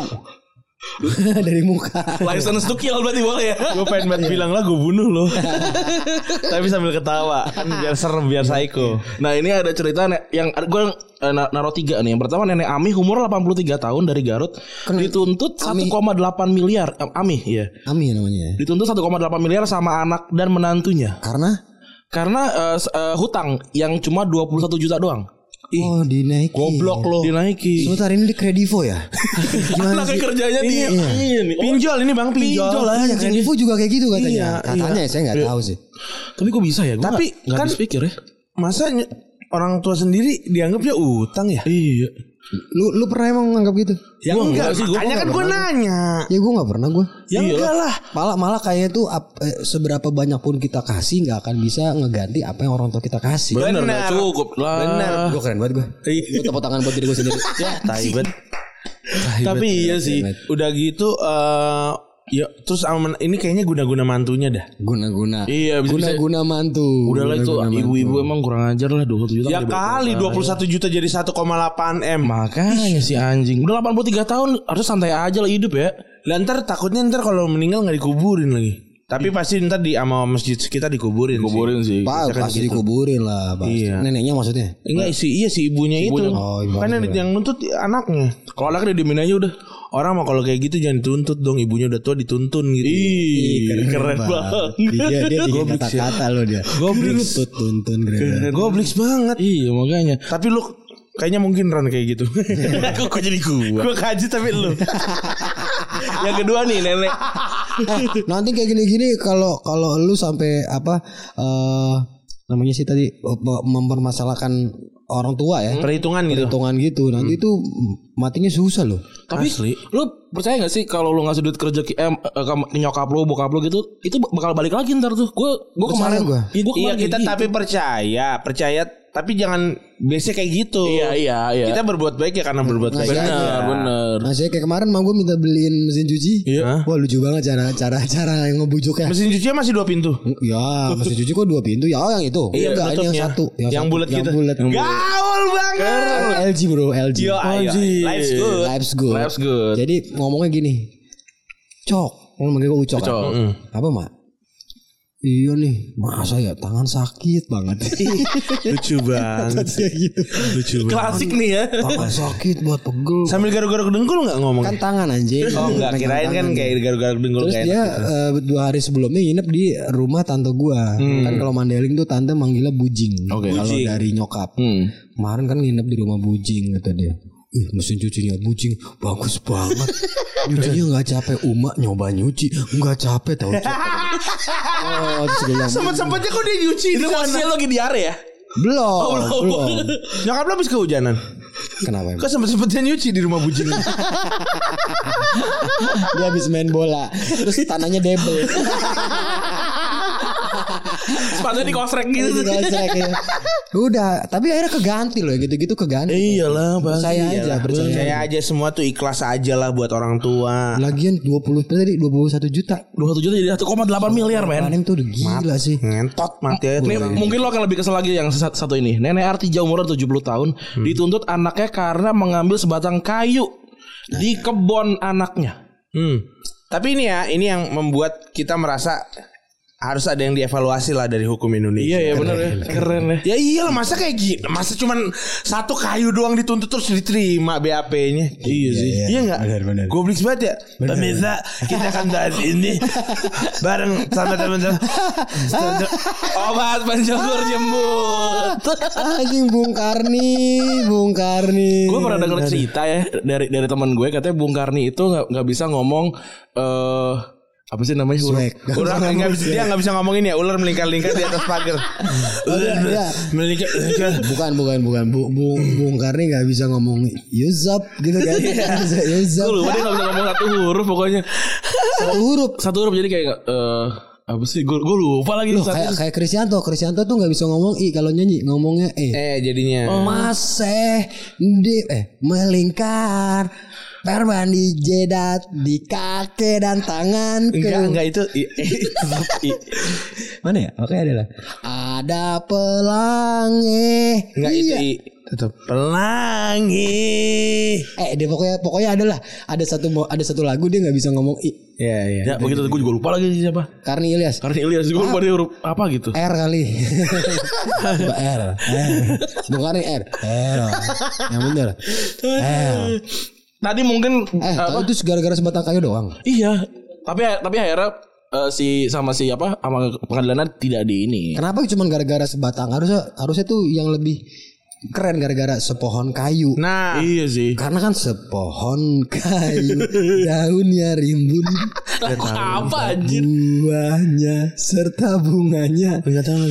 Speaker 3: dari muka.
Speaker 4: License to kill berarti boleh ya.
Speaker 2: gue pengen banget bilang lah gue bunuh lo. Tapi sambil ketawa kan biar serem, biar psycho.
Speaker 4: Nah ini ada cerita ne- yang gue uh, naruh tiga nih. Yang pertama nenek Ami umur delapan puluh tiga tahun dari Garut dituntut satu koma delapan miliar. Eh, Ami ya.
Speaker 3: Ami namanya.
Speaker 4: Dituntut satu koma delapan miliar sama anak dan menantunya.
Speaker 3: Karena
Speaker 4: Karena uh, s- uh, hutang yang cuma dua puluh satu juta doang.
Speaker 3: oh dinaiki.
Speaker 2: Goblok lo.
Speaker 4: Dinaiki.
Speaker 3: Sebentar ini di Kredivo ya. Gimana
Speaker 4: Anaknya
Speaker 3: sih?
Speaker 4: kerjanya di
Speaker 3: Iya.
Speaker 4: ini.
Speaker 2: Pinjol ini Bang, pinjol.
Speaker 4: Pinjol lah.
Speaker 3: Iya, Kredivo juga kayak gitu katanya.
Speaker 2: Iya,
Speaker 3: Katanya saya nggak tahu sih.
Speaker 4: Tapi kok bisa ya? Gua
Speaker 2: Tapi
Speaker 4: nggak- nggak
Speaker 2: kan-
Speaker 4: habis pikir ya.
Speaker 2: Masa ny- orang tua sendiri dianggapnya utang ya?
Speaker 4: Iya.
Speaker 3: Lu lu pernah emang nganggap gitu?
Speaker 2: Ya
Speaker 4: Gua
Speaker 2: enggak
Speaker 4: enggak sih, gua
Speaker 2: makanya kan gue nanya.
Speaker 3: Ya gue nggak pernah gue.
Speaker 2: Ya enggak lah.
Speaker 3: Malah malah kayaknya tuh ap- eh, seberapa banyak pun kita kasih nggak akan bisa ngeganti apa yang orang tua kita kasih.
Speaker 4: Bener,
Speaker 2: Bener.
Speaker 4: nggak cukup lah.
Speaker 2: Bener.
Speaker 3: Gue keren banget gue. Gue tepuk tangan buat diri gue sendiri. Ya,
Speaker 2: Taibet. Tapi iya sih. Udah gitu eh ya terus aman, ini kayaknya guna-guna mantunya dah.
Speaker 3: guna-guna.
Speaker 4: Iya, bisa-bisa.
Speaker 3: Guna-guna mantu.
Speaker 4: Udah lah itu
Speaker 3: Guna-guna mantu.
Speaker 4: ibu-ibu emang kurang ajar lah dua puluh satu juta.
Speaker 2: Ya
Speaker 4: gede
Speaker 2: kali
Speaker 4: banget.
Speaker 2: dua puluh satu juta jadi satu koma delapan M.
Speaker 4: Makanya si anjing. Udah delapan puluh tiga tahun harus santai aja lah hidup ya.
Speaker 2: Lah ntar takutnya ntar kalau meninggal nggak dikuburin lagi. Tapi pasti ntar di ama masjid kita dikuburin.
Speaker 4: Kuburin sih.
Speaker 3: Pak, pasti dikuburin lah, Bang.
Speaker 2: Iya.
Speaker 3: Neneknya maksudnya.
Speaker 2: Sih. Enggak sih, iya si ibunya,
Speaker 4: Ibunya.
Speaker 2: itu.
Speaker 3: Oh, ibu
Speaker 2: Kan yang,
Speaker 3: maksudnya.
Speaker 2: yang nuntut anaknya.
Speaker 4: Kalau anaknya didiemin aja udah.
Speaker 2: Orang mah kalau kayak gitu jangan dituntut dong, ibunya udah tua dituntun gitu.
Speaker 4: Ih, keren banget.
Speaker 3: Dia dia bikin kata-kata lo dia.
Speaker 2: Goblok.
Speaker 3: Tuntut tuntun keren.
Speaker 2: Goblok banget.
Speaker 4: Iya makanya.
Speaker 2: Tapi lu kayaknya mungkin Ron kayak gitu.
Speaker 4: Kok kok jadi gua?
Speaker 2: Gue kaji tapi lu.
Speaker 4: Yang kedua nih nenek.
Speaker 3: Nanti kayak gini-gini kalau kalau lu sampai apa eh namanya sih tadi mem- mempermasalahkan orang tua ya.
Speaker 2: Perhitungan gitu.
Speaker 3: Perhitungan gitu. Nanti itu matinya susah loh.
Speaker 4: Tapi lu percaya gak sih kalau lu ngasih duit kerja ke, eh, ke nyokap lu, bokap lu gitu, itu bakal balik lagi ntar tuh. Gue gue
Speaker 3: Percaya
Speaker 4: kemarin
Speaker 3: gua.
Speaker 4: Iya, gua
Speaker 2: Iya
Speaker 4: kemarin
Speaker 2: kita
Speaker 4: gitu.
Speaker 2: tapi percaya, percaya tapi jangan biasa kayak gitu.
Speaker 4: Iya iya iya.
Speaker 2: Kita berbuat baik ya karena berbuat baik.
Speaker 3: Ngasih aja.
Speaker 4: bener bener.
Speaker 3: Nah saya kayak kemarin mau gue minta beliin mesin cuci.
Speaker 2: Iya.
Speaker 3: Wah lucu banget cara cara cara yang ngebujuknya.
Speaker 2: Mesin cucinya masih dua pintu.
Speaker 3: Ya mesin cuci kok dua pintu. Ya oh, yang itu.
Speaker 2: Iya,
Speaker 3: Enggak, ini yang
Speaker 2: tutupnya.
Speaker 3: satu.
Speaker 2: Yang
Speaker 3: satu.
Speaker 2: bulat
Speaker 3: Yang
Speaker 2: gitu.
Speaker 3: bulat.
Speaker 2: Gaul banget.
Speaker 3: L G bro L G.
Speaker 2: Yo, ayo. Life's good.
Speaker 3: Life's good.
Speaker 4: Life's good.
Speaker 3: Jadi ngomongnya gini. Cok. Lo manggil gue Ucok.
Speaker 4: Ucok.
Speaker 3: Kan? Apa mak? Iya nih, masa ya tangan sakit banget.
Speaker 2: Lucu banget.
Speaker 3: Kayak gitu.
Speaker 2: Lucu banget.
Speaker 4: Klasik nih ya.
Speaker 3: Tangan sakit buat pegel.
Speaker 2: Sambil garuk-garuk dengkul enggak ngomong?
Speaker 3: Kan tangan anjing.
Speaker 2: Oh enggak,
Speaker 3: Megang
Speaker 2: kirain kan
Speaker 3: tangan.
Speaker 2: kayak garuk-garuk dengkul
Speaker 3: Terus
Speaker 2: kayak
Speaker 3: dia
Speaker 2: enak gitu.
Speaker 3: eh, dua hari sebelumnya nginep di rumah tante gua. Kan kalau Mandailing tuh tante manggilnya bujing.
Speaker 4: Oke.
Speaker 3: Kalau
Speaker 2: Bujing.
Speaker 3: dari nyokap.
Speaker 4: Hmm.
Speaker 3: Kemarin kan nginep di rumah bujing kata dia. Ih, mesin cucinya bujing bagus banget. Nyucinya nggak capek. Uma nyoba nyuci nggak capek tau. Cok. Oh, terus gue bilang,
Speaker 2: Sempet-sempetnya kok dia nyuci
Speaker 4: Itu posisinya lagi diare ya?
Speaker 3: belum, belum.
Speaker 2: Nyokap lo habis kehujanan.
Speaker 3: Kenapa? Emang?
Speaker 2: Kok sempet-sempetnya nyuci di rumah bujing?
Speaker 3: Dia habis main bola, terus tanahnya debel.
Speaker 4: Sepatunya dikosrek gitu.
Speaker 3: Digosrek ya. Udah, tapi akhirnya keganti loh, gitu-gitu keganti.
Speaker 4: Iyalah
Speaker 3: Percaya aja, percaya.
Speaker 2: Percaya aja semua tuh ikhlas aja lah buat orang tua.
Speaker 3: Lagian dua puluh tadi dua puluh satu juta.
Speaker 4: dua puluh satu juta jadi satu koma delapan miliar men.
Speaker 3: Panem tuh udah gila sih.
Speaker 2: Ngentot mati aja tuh
Speaker 4: Nih,
Speaker 2: orang.
Speaker 4: mungkin lo akan lebih kesel lagi yang sat- satu ini. Nenek Artija umur tujuh puluh tahun dituntut anaknya karena mengambil sebatang kayu di kebun anaknya.
Speaker 2: Hmm. Tapi ini ya, ini yang membuat kita merasa harus ada yang dievaluasi lah dari hukum Indonesia.
Speaker 4: Iya ya benar ya. Keren ya.
Speaker 2: Ya iyalah, masa kayak gini, masa cuman satu kayu doang dituntut terus diterima B A P-nya. Iya sih.
Speaker 3: iya.
Speaker 2: Iya enggak?
Speaker 3: Benar, benar.
Speaker 2: Goblok banget ya. Pemirsa, kita akan bahas ini bareng sama teman-teman.
Speaker 4: Obat pencukur jembut.
Speaker 3: Anjing Bung Karni, Bung Karni.
Speaker 4: Gue pernah denger cerita ya dari dari teman gue katanya Bung Karni itu nggak nggak bisa ngomong eh apa sih namanya huruf?
Speaker 3: Swag.
Speaker 2: Ular nggak bisa dia nggak bisa ngomongin ya. Ular melingkar-lingkar di atas pagar. Ular
Speaker 3: Iya.
Speaker 2: melingkar.
Speaker 3: Bukan bukan bukan Bu, Bu, Bung Karni nggak bisa ngomong Yusuf gitu kan. Yusuf.
Speaker 4: Gue lupa dia nggak bisa ngomong satu huruf pokoknya.
Speaker 3: Satu huruf.
Speaker 4: Satu huruf jadi kayak eh apa sih? Gue gue lupa lagi.
Speaker 3: Loh, kayak kayak Krisyanto, Krisyanto tuh nggak bisa ngomong i kalau nyanyi ngomongnya e.
Speaker 2: Eh jadinya.
Speaker 3: Oh. Masih di eh melingkar perban di jedat di kaki dan tangan.
Speaker 2: Enggak enggak itu i, i, i.
Speaker 3: Mana ya? Oke adalah ada pelangi.
Speaker 2: Enggak
Speaker 3: iya.
Speaker 2: itu i. Tetap pelangi.
Speaker 3: Eh dia pokoknya pokoknya adalah ada satu ada satu lagu dia nggak bisa ngomong i.
Speaker 2: Iya iya.
Speaker 4: Ya begitu gue juga lupa lagi siapa.
Speaker 3: Karni Ilyas.
Speaker 4: Karena Ilyas gue lupa dia huruf apa gitu.
Speaker 3: R kali. R. R. Bukan R. R. Yang bener. R.
Speaker 4: Tadi mungkin
Speaker 3: Eh,
Speaker 4: apa?
Speaker 3: itu gara-gara sebatang kayu doang.
Speaker 4: Iya. Tapi tapi akhirnya eh, si sama si apa sama pengadilannya tidak di ini.
Speaker 3: Kenapa cuma gara-gara sebatang? Harusnya harusnya tuh yang lebih keren gara-gara sepohon kayu.
Speaker 2: Nah,
Speaker 4: Iya sih.
Speaker 3: Karena kan sepohon kayu daunnya rimbun,
Speaker 4: Apa anjir?
Speaker 3: buahnya serta bunganya.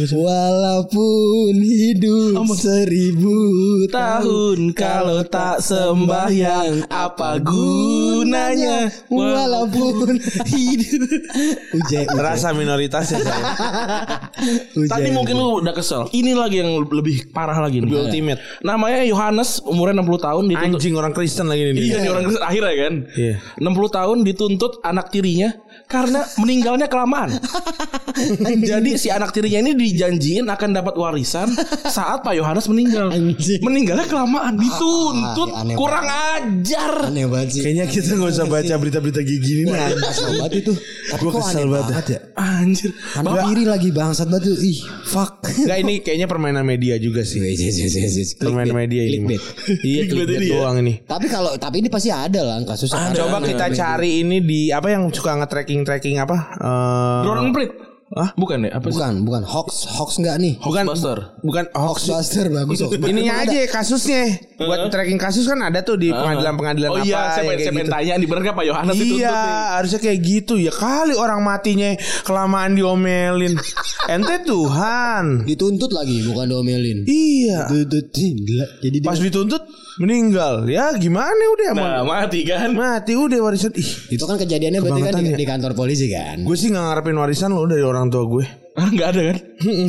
Speaker 3: Walaupun hidup seribu
Speaker 4: Tahun kalau tak sembahyang apa gunanya?
Speaker 3: walaupun hidup. Uje, uje.
Speaker 2: rasa minoritas ya saya.
Speaker 3: uje,
Speaker 4: Tadi
Speaker 3: uje.
Speaker 4: mungkin lu udah kesel. Ini lagi yang lebih parah lagi nih.
Speaker 2: Ultimate.
Speaker 4: Namanya Yohanes, umurnya enam puluh tahun dituntut.
Speaker 2: Anjing orang Kristen lagi nih.
Speaker 4: Iya nih orang Kristen akhirnya kan.
Speaker 2: Iya.
Speaker 4: enam puluh tahun dituntut anak tirinya karena meninggalnya kelamaan. Jadi si anak tirinya ini dijanjiin akan dapat warisan saat Pak Yohanes meninggal.
Speaker 3: Anjing.
Speaker 4: Meninggalnya kelamaan, dituntut.
Speaker 3: Ah, aneh
Speaker 4: Kurang ajar.
Speaker 3: Aneh banget sih.
Speaker 2: Kayaknya kita nggak usah baca berita-berita gini nih.
Speaker 3: Kesel banget itu. Tapi
Speaker 2: Gua
Speaker 3: kok
Speaker 2: kesel
Speaker 3: aneh
Speaker 2: banget.
Speaker 3: banget ya.
Speaker 4: Anjir.
Speaker 3: Anak tiri lagi bangsat banget tuh. Ih, fuck.
Speaker 2: Enggak ini kayaknya permainan media juga sih.
Speaker 3: Yes, yes, yes, yes, yes.
Speaker 2: Permainan
Speaker 3: Clickbait.
Speaker 2: media ini.
Speaker 3: Clickbait.
Speaker 2: Iya clickbait
Speaker 4: ini ya.
Speaker 2: doang ini.
Speaker 3: Tapi kalau tapi ini pasti ada lah kasusnya. Ada.
Speaker 2: Coba kita cari ini di apa yang suka nge-tracking-tracking apa? Eh
Speaker 4: Drone Prit. Hah? Bukan ya? Apa sih?
Speaker 3: Bukan, bukan hoax, hoax enggak nih?
Speaker 2: bukan
Speaker 4: Hoaxbuster.
Speaker 2: bukan hoax.
Speaker 3: Hoaxbuster bagus. Hoaxbuster.
Speaker 2: Ininya
Speaker 3: Emang
Speaker 2: aja kasusnya. Buat tracking kasus kan ada tuh di pengadilan-pengadilan
Speaker 4: Oh
Speaker 2: apa
Speaker 4: iya, saya
Speaker 2: yang
Speaker 4: pengen,
Speaker 2: kayak
Speaker 4: saya pengen
Speaker 2: gitu.
Speaker 4: tanya nih bener gak Pak Yohanes dituntut
Speaker 2: Iya,
Speaker 4: nih?
Speaker 2: harusnya kayak gitu ya. Kali orang matinya kelamaan diomelin. Ente Tuhan.
Speaker 3: Dituntut lagi bukan diomelin.
Speaker 2: Iya.
Speaker 3: Dituntut gila. Jadi dia,
Speaker 2: Pas dituntut meninggal. Ya gimana udah emang.
Speaker 4: Nah mati kan.
Speaker 2: Mati udah warisan. Ih,
Speaker 3: itu kan kejadiannya berarti kan di,
Speaker 2: Kebangetan ya.
Speaker 3: di kantor polisi kan.
Speaker 2: gue sih nggak ngarepin warisan lo dari orang tua gue.
Speaker 4: Ah, nggak ada kan?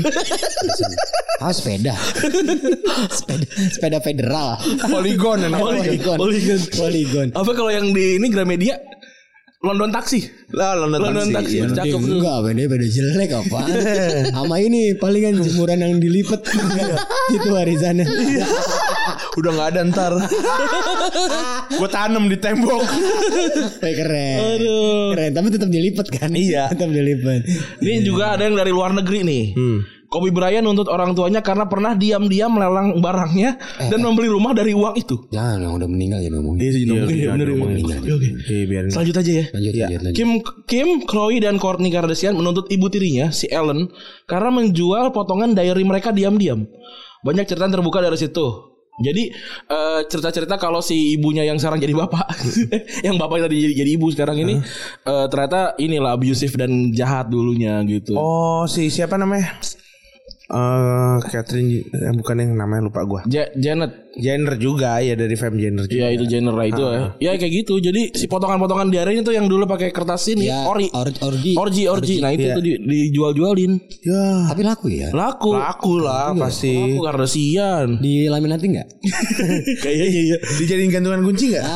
Speaker 3: Ah sepeda. sepeda sepeda federal.
Speaker 2: Poligon ya namanya.
Speaker 3: Poligon.
Speaker 4: Poligon.
Speaker 3: Poligon.
Speaker 4: Apa kalau yang di ini Gramedia? London Taksi.
Speaker 2: Lah London
Speaker 4: London
Speaker 2: taksi.
Speaker 4: Taksi.
Speaker 2: Iya.
Speaker 4: Cakep tuh.
Speaker 3: Enggak, beda beda jelek apa? Sama ini palingan jemuran yang dilipet. Itu warisannya.
Speaker 2: Udah nggak ada ntar. Gue tanam di tembok.
Speaker 3: Eh, keren.
Speaker 4: Aduh.
Speaker 3: Keren, tapi tetap dilipet kan?
Speaker 2: Iya.
Speaker 3: Tetap dilipet.
Speaker 4: Ini juga ada yang dari luar negeri nih. Kobe Bryant nuntut orang tuanya karena pernah diam-diam melelang barangnya dan membeli rumah dari uang itu.
Speaker 3: Jangan yang udah meninggal ya ngomong.
Speaker 2: Iya,
Speaker 4: Iya,
Speaker 2: iya,
Speaker 4: bener,
Speaker 2: iya,
Speaker 4: bener.
Speaker 3: iya.
Speaker 4: Oke, oke.
Speaker 2: Iya, biarin.
Speaker 4: Selanjut aja ya.
Speaker 3: Lanjut,
Speaker 2: Iya.
Speaker 3: lanjut, lanjut.
Speaker 4: Kim, Kim, Khloe dan Kourtney Kardashian menuntut ibu tirinya si Ellen karena menjual potongan diary mereka diam-diam. Banyak cerita terbuka dari situ. Jadi eh, cerita-cerita kalau si ibunya yang sekarang jadi bapak, yang bapaknya tadi jadi, jadi ibu sekarang ini eh, ternyata inilah abusive dan jahat dulunya gitu.
Speaker 2: Oh, si siapa namanya? Eh, Catherine eh, bukan yang namanya lupa gua.
Speaker 4: Ja- Janet.
Speaker 2: Jenner juga ya dari fam Jenner juga.
Speaker 4: Iya itu Jenner lah itu ya. Ya kayak gitu. Jadi si potongan-potongan diary itu yang dulu pakai kertas ini
Speaker 3: Ya,
Speaker 4: ori.
Speaker 3: or- orgi.
Speaker 4: Orgi, orgi. Nah itu
Speaker 2: Iya.
Speaker 4: tuh di- dijual-jualin.
Speaker 2: Ya,
Speaker 3: Tapi laku ya?
Speaker 4: Laku.
Speaker 2: laku lah pasti.
Speaker 4: Laku Kardashian.
Speaker 3: Di laminati enggak?
Speaker 4: Kayaknya iya.
Speaker 2: Dijadiin gantungan kunci nggak?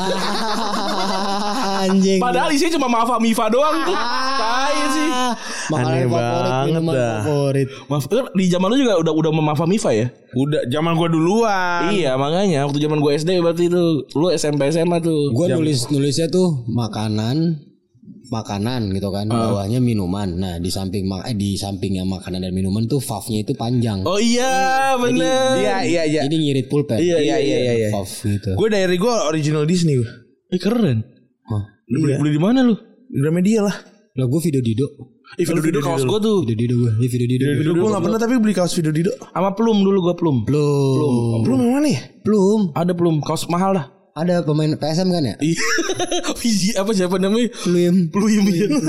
Speaker 3: Anjing.
Speaker 4: Padahal isinya cuma Mafa Mifa doang tuh. Tai sih.
Speaker 3: Makanan
Speaker 2: Aneh
Speaker 3: favorit,
Speaker 2: banget
Speaker 3: minuman
Speaker 2: dah.
Speaker 3: favorit.
Speaker 4: Maaf, kan di zaman lu juga udah udah Mafa Mifa ya?
Speaker 2: Udah zaman gua duluan.
Speaker 4: Iya makanya waktu zaman gue S D berarti itu lu S M P S M A tuh.
Speaker 3: Gue nulis nulisnya tuh makanan makanan gitu kan, bawahnya minuman. Nah, di samping ma- eh, di sampingnya makanan dan minuman tuh fafnya itu panjang.
Speaker 4: Oh iya bener.
Speaker 2: Iya iya iya.
Speaker 3: Jadi ngirit pulpen.
Speaker 4: Iya,
Speaker 2: Iya iya iya. iya.
Speaker 3: Faf gitu.
Speaker 2: Gue dari gue original Disney gue.
Speaker 4: Eh keren.
Speaker 3: Hah.
Speaker 4: Beli,
Speaker 2: Iya.
Speaker 4: beli di mana lu?
Speaker 2: Gramedia lah.
Speaker 3: Lah gue video Dido.
Speaker 4: Eh video Dido kaos gue tuh.
Speaker 3: Video Dido gue. Ini video Dido.
Speaker 2: Dulu gue nggak pernah tapi beli kaos video Dido.
Speaker 4: Sama Plum dulu gue Plum.
Speaker 3: Belum.
Speaker 2: Belum yang mana ya?
Speaker 3: Belum.
Speaker 4: Ada Plum kaos mahal dah.
Speaker 3: Ada pemain P S M kan ya?
Speaker 4: Visi apa siapa namanya?
Speaker 3: Pluim.
Speaker 4: Pluim.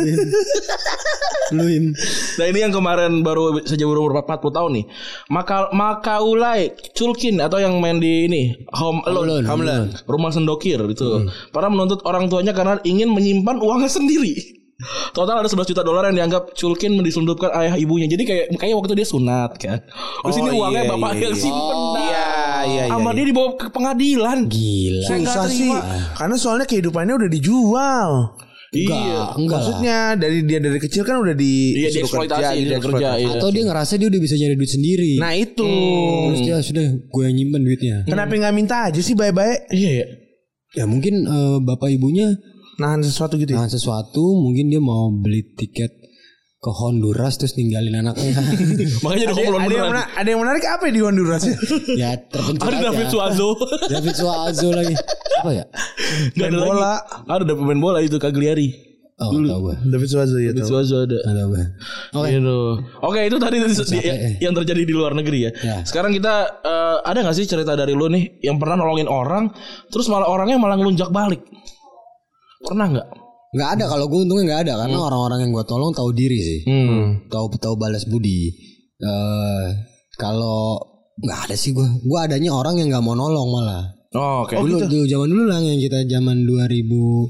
Speaker 3: Pluim.
Speaker 4: Nah ini yang kemarin baru saja berumur empat puluh tahun nih. Maka Makaulay Culkin atau yang main di ini Home Alone,
Speaker 3: Home Alone.
Speaker 4: Rumah Sendokir itu. Hmm. Para menuntut orang tuanya karena ingin menyimpan uangnya sendiri. Total ada sebelas juta dolar yang dianggap Culkin diselundupkan ayah ibunya. Jadi kayak kayak waktu dia sunat kan. Terus
Speaker 2: Oh,
Speaker 4: ini uangnya
Speaker 2: iya,
Speaker 4: bapak
Speaker 2: iya,
Speaker 4: yang
Speaker 2: iya.
Speaker 4: simpen.
Speaker 2: Oh,
Speaker 4: dah.
Speaker 2: iya, iya, iya,
Speaker 4: Sama
Speaker 2: iya.
Speaker 4: dia dibawa ke pengadilan.
Speaker 3: Gila.
Speaker 4: Saya nggak
Speaker 2: Susah sih.
Speaker 4: terima.
Speaker 2: Karena soalnya kehidupannya udah dijual.
Speaker 4: Iya.
Speaker 3: Enggak, enggak lah.
Speaker 2: Maksudnya dari dia dari kecil kan udah di
Speaker 4: Iya,
Speaker 2: disuruh
Speaker 4: dieksploitasi,
Speaker 2: kerja,
Speaker 4: disuruh kerja,
Speaker 2: dieksploitasi.
Speaker 4: iya.
Speaker 3: Atau dia ngerasa dia udah bisa nyari duit sendiri.
Speaker 2: Nah itu.
Speaker 3: Terus dia sudah gue yang nyimpen duitnya.
Speaker 2: Kenapa nggak minta aja sih baik-baik?
Speaker 4: Iya ya.
Speaker 3: Ya mungkin eh, bapak ibunya
Speaker 2: Nahan sesuatu gitu ya?
Speaker 3: nahan sesuatu, mungkin dia mau beli tiket ke Honduras terus ninggalin anaknya.
Speaker 4: Makanya
Speaker 2: Ada,
Speaker 4: dia
Speaker 2: ada,
Speaker 4: ngomong
Speaker 2: yang mena- ada yang menarik apa ya di Honduras?
Speaker 3: Ya terpencil
Speaker 4: Ada
Speaker 3: aja.
Speaker 4: David Suazo.
Speaker 3: David Suazo lagi. Apa ya?
Speaker 4: Nggak
Speaker 2: Main
Speaker 4: ada
Speaker 2: bola.
Speaker 4: lagi. Ada pemain bola itu Cagliari.
Speaker 3: Oh, tahu gue.
Speaker 2: David Suazo ya
Speaker 4: David
Speaker 2: tahu.
Speaker 4: Suazo ada.
Speaker 3: Tahu gue. Oke.
Speaker 4: Gitu. Oke itu tadi di-
Speaker 3: Capek,
Speaker 4: yang,
Speaker 3: eh.
Speaker 4: yang terjadi di luar negeri ya.
Speaker 3: Ya.
Speaker 4: Sekarang kita eh, ada nggak sih cerita dari lu nih yang pernah nolongin orang, terus malah orangnya malah ngelunjak balik? Pernah nggak?
Speaker 3: Nggak ada, kalau gue untungnya nggak ada karena orang-orang yang gue tolong tahu diri sih.
Speaker 4: Hmm.
Speaker 3: Tahu tahu balas budi. Eh kalau nggak ada sih gue. Gue adanya orang yang nggak mau nolong malah.
Speaker 4: Oh, oke.
Speaker 3: dulu dulu zaman dulu lah yang kita zaman dua ribu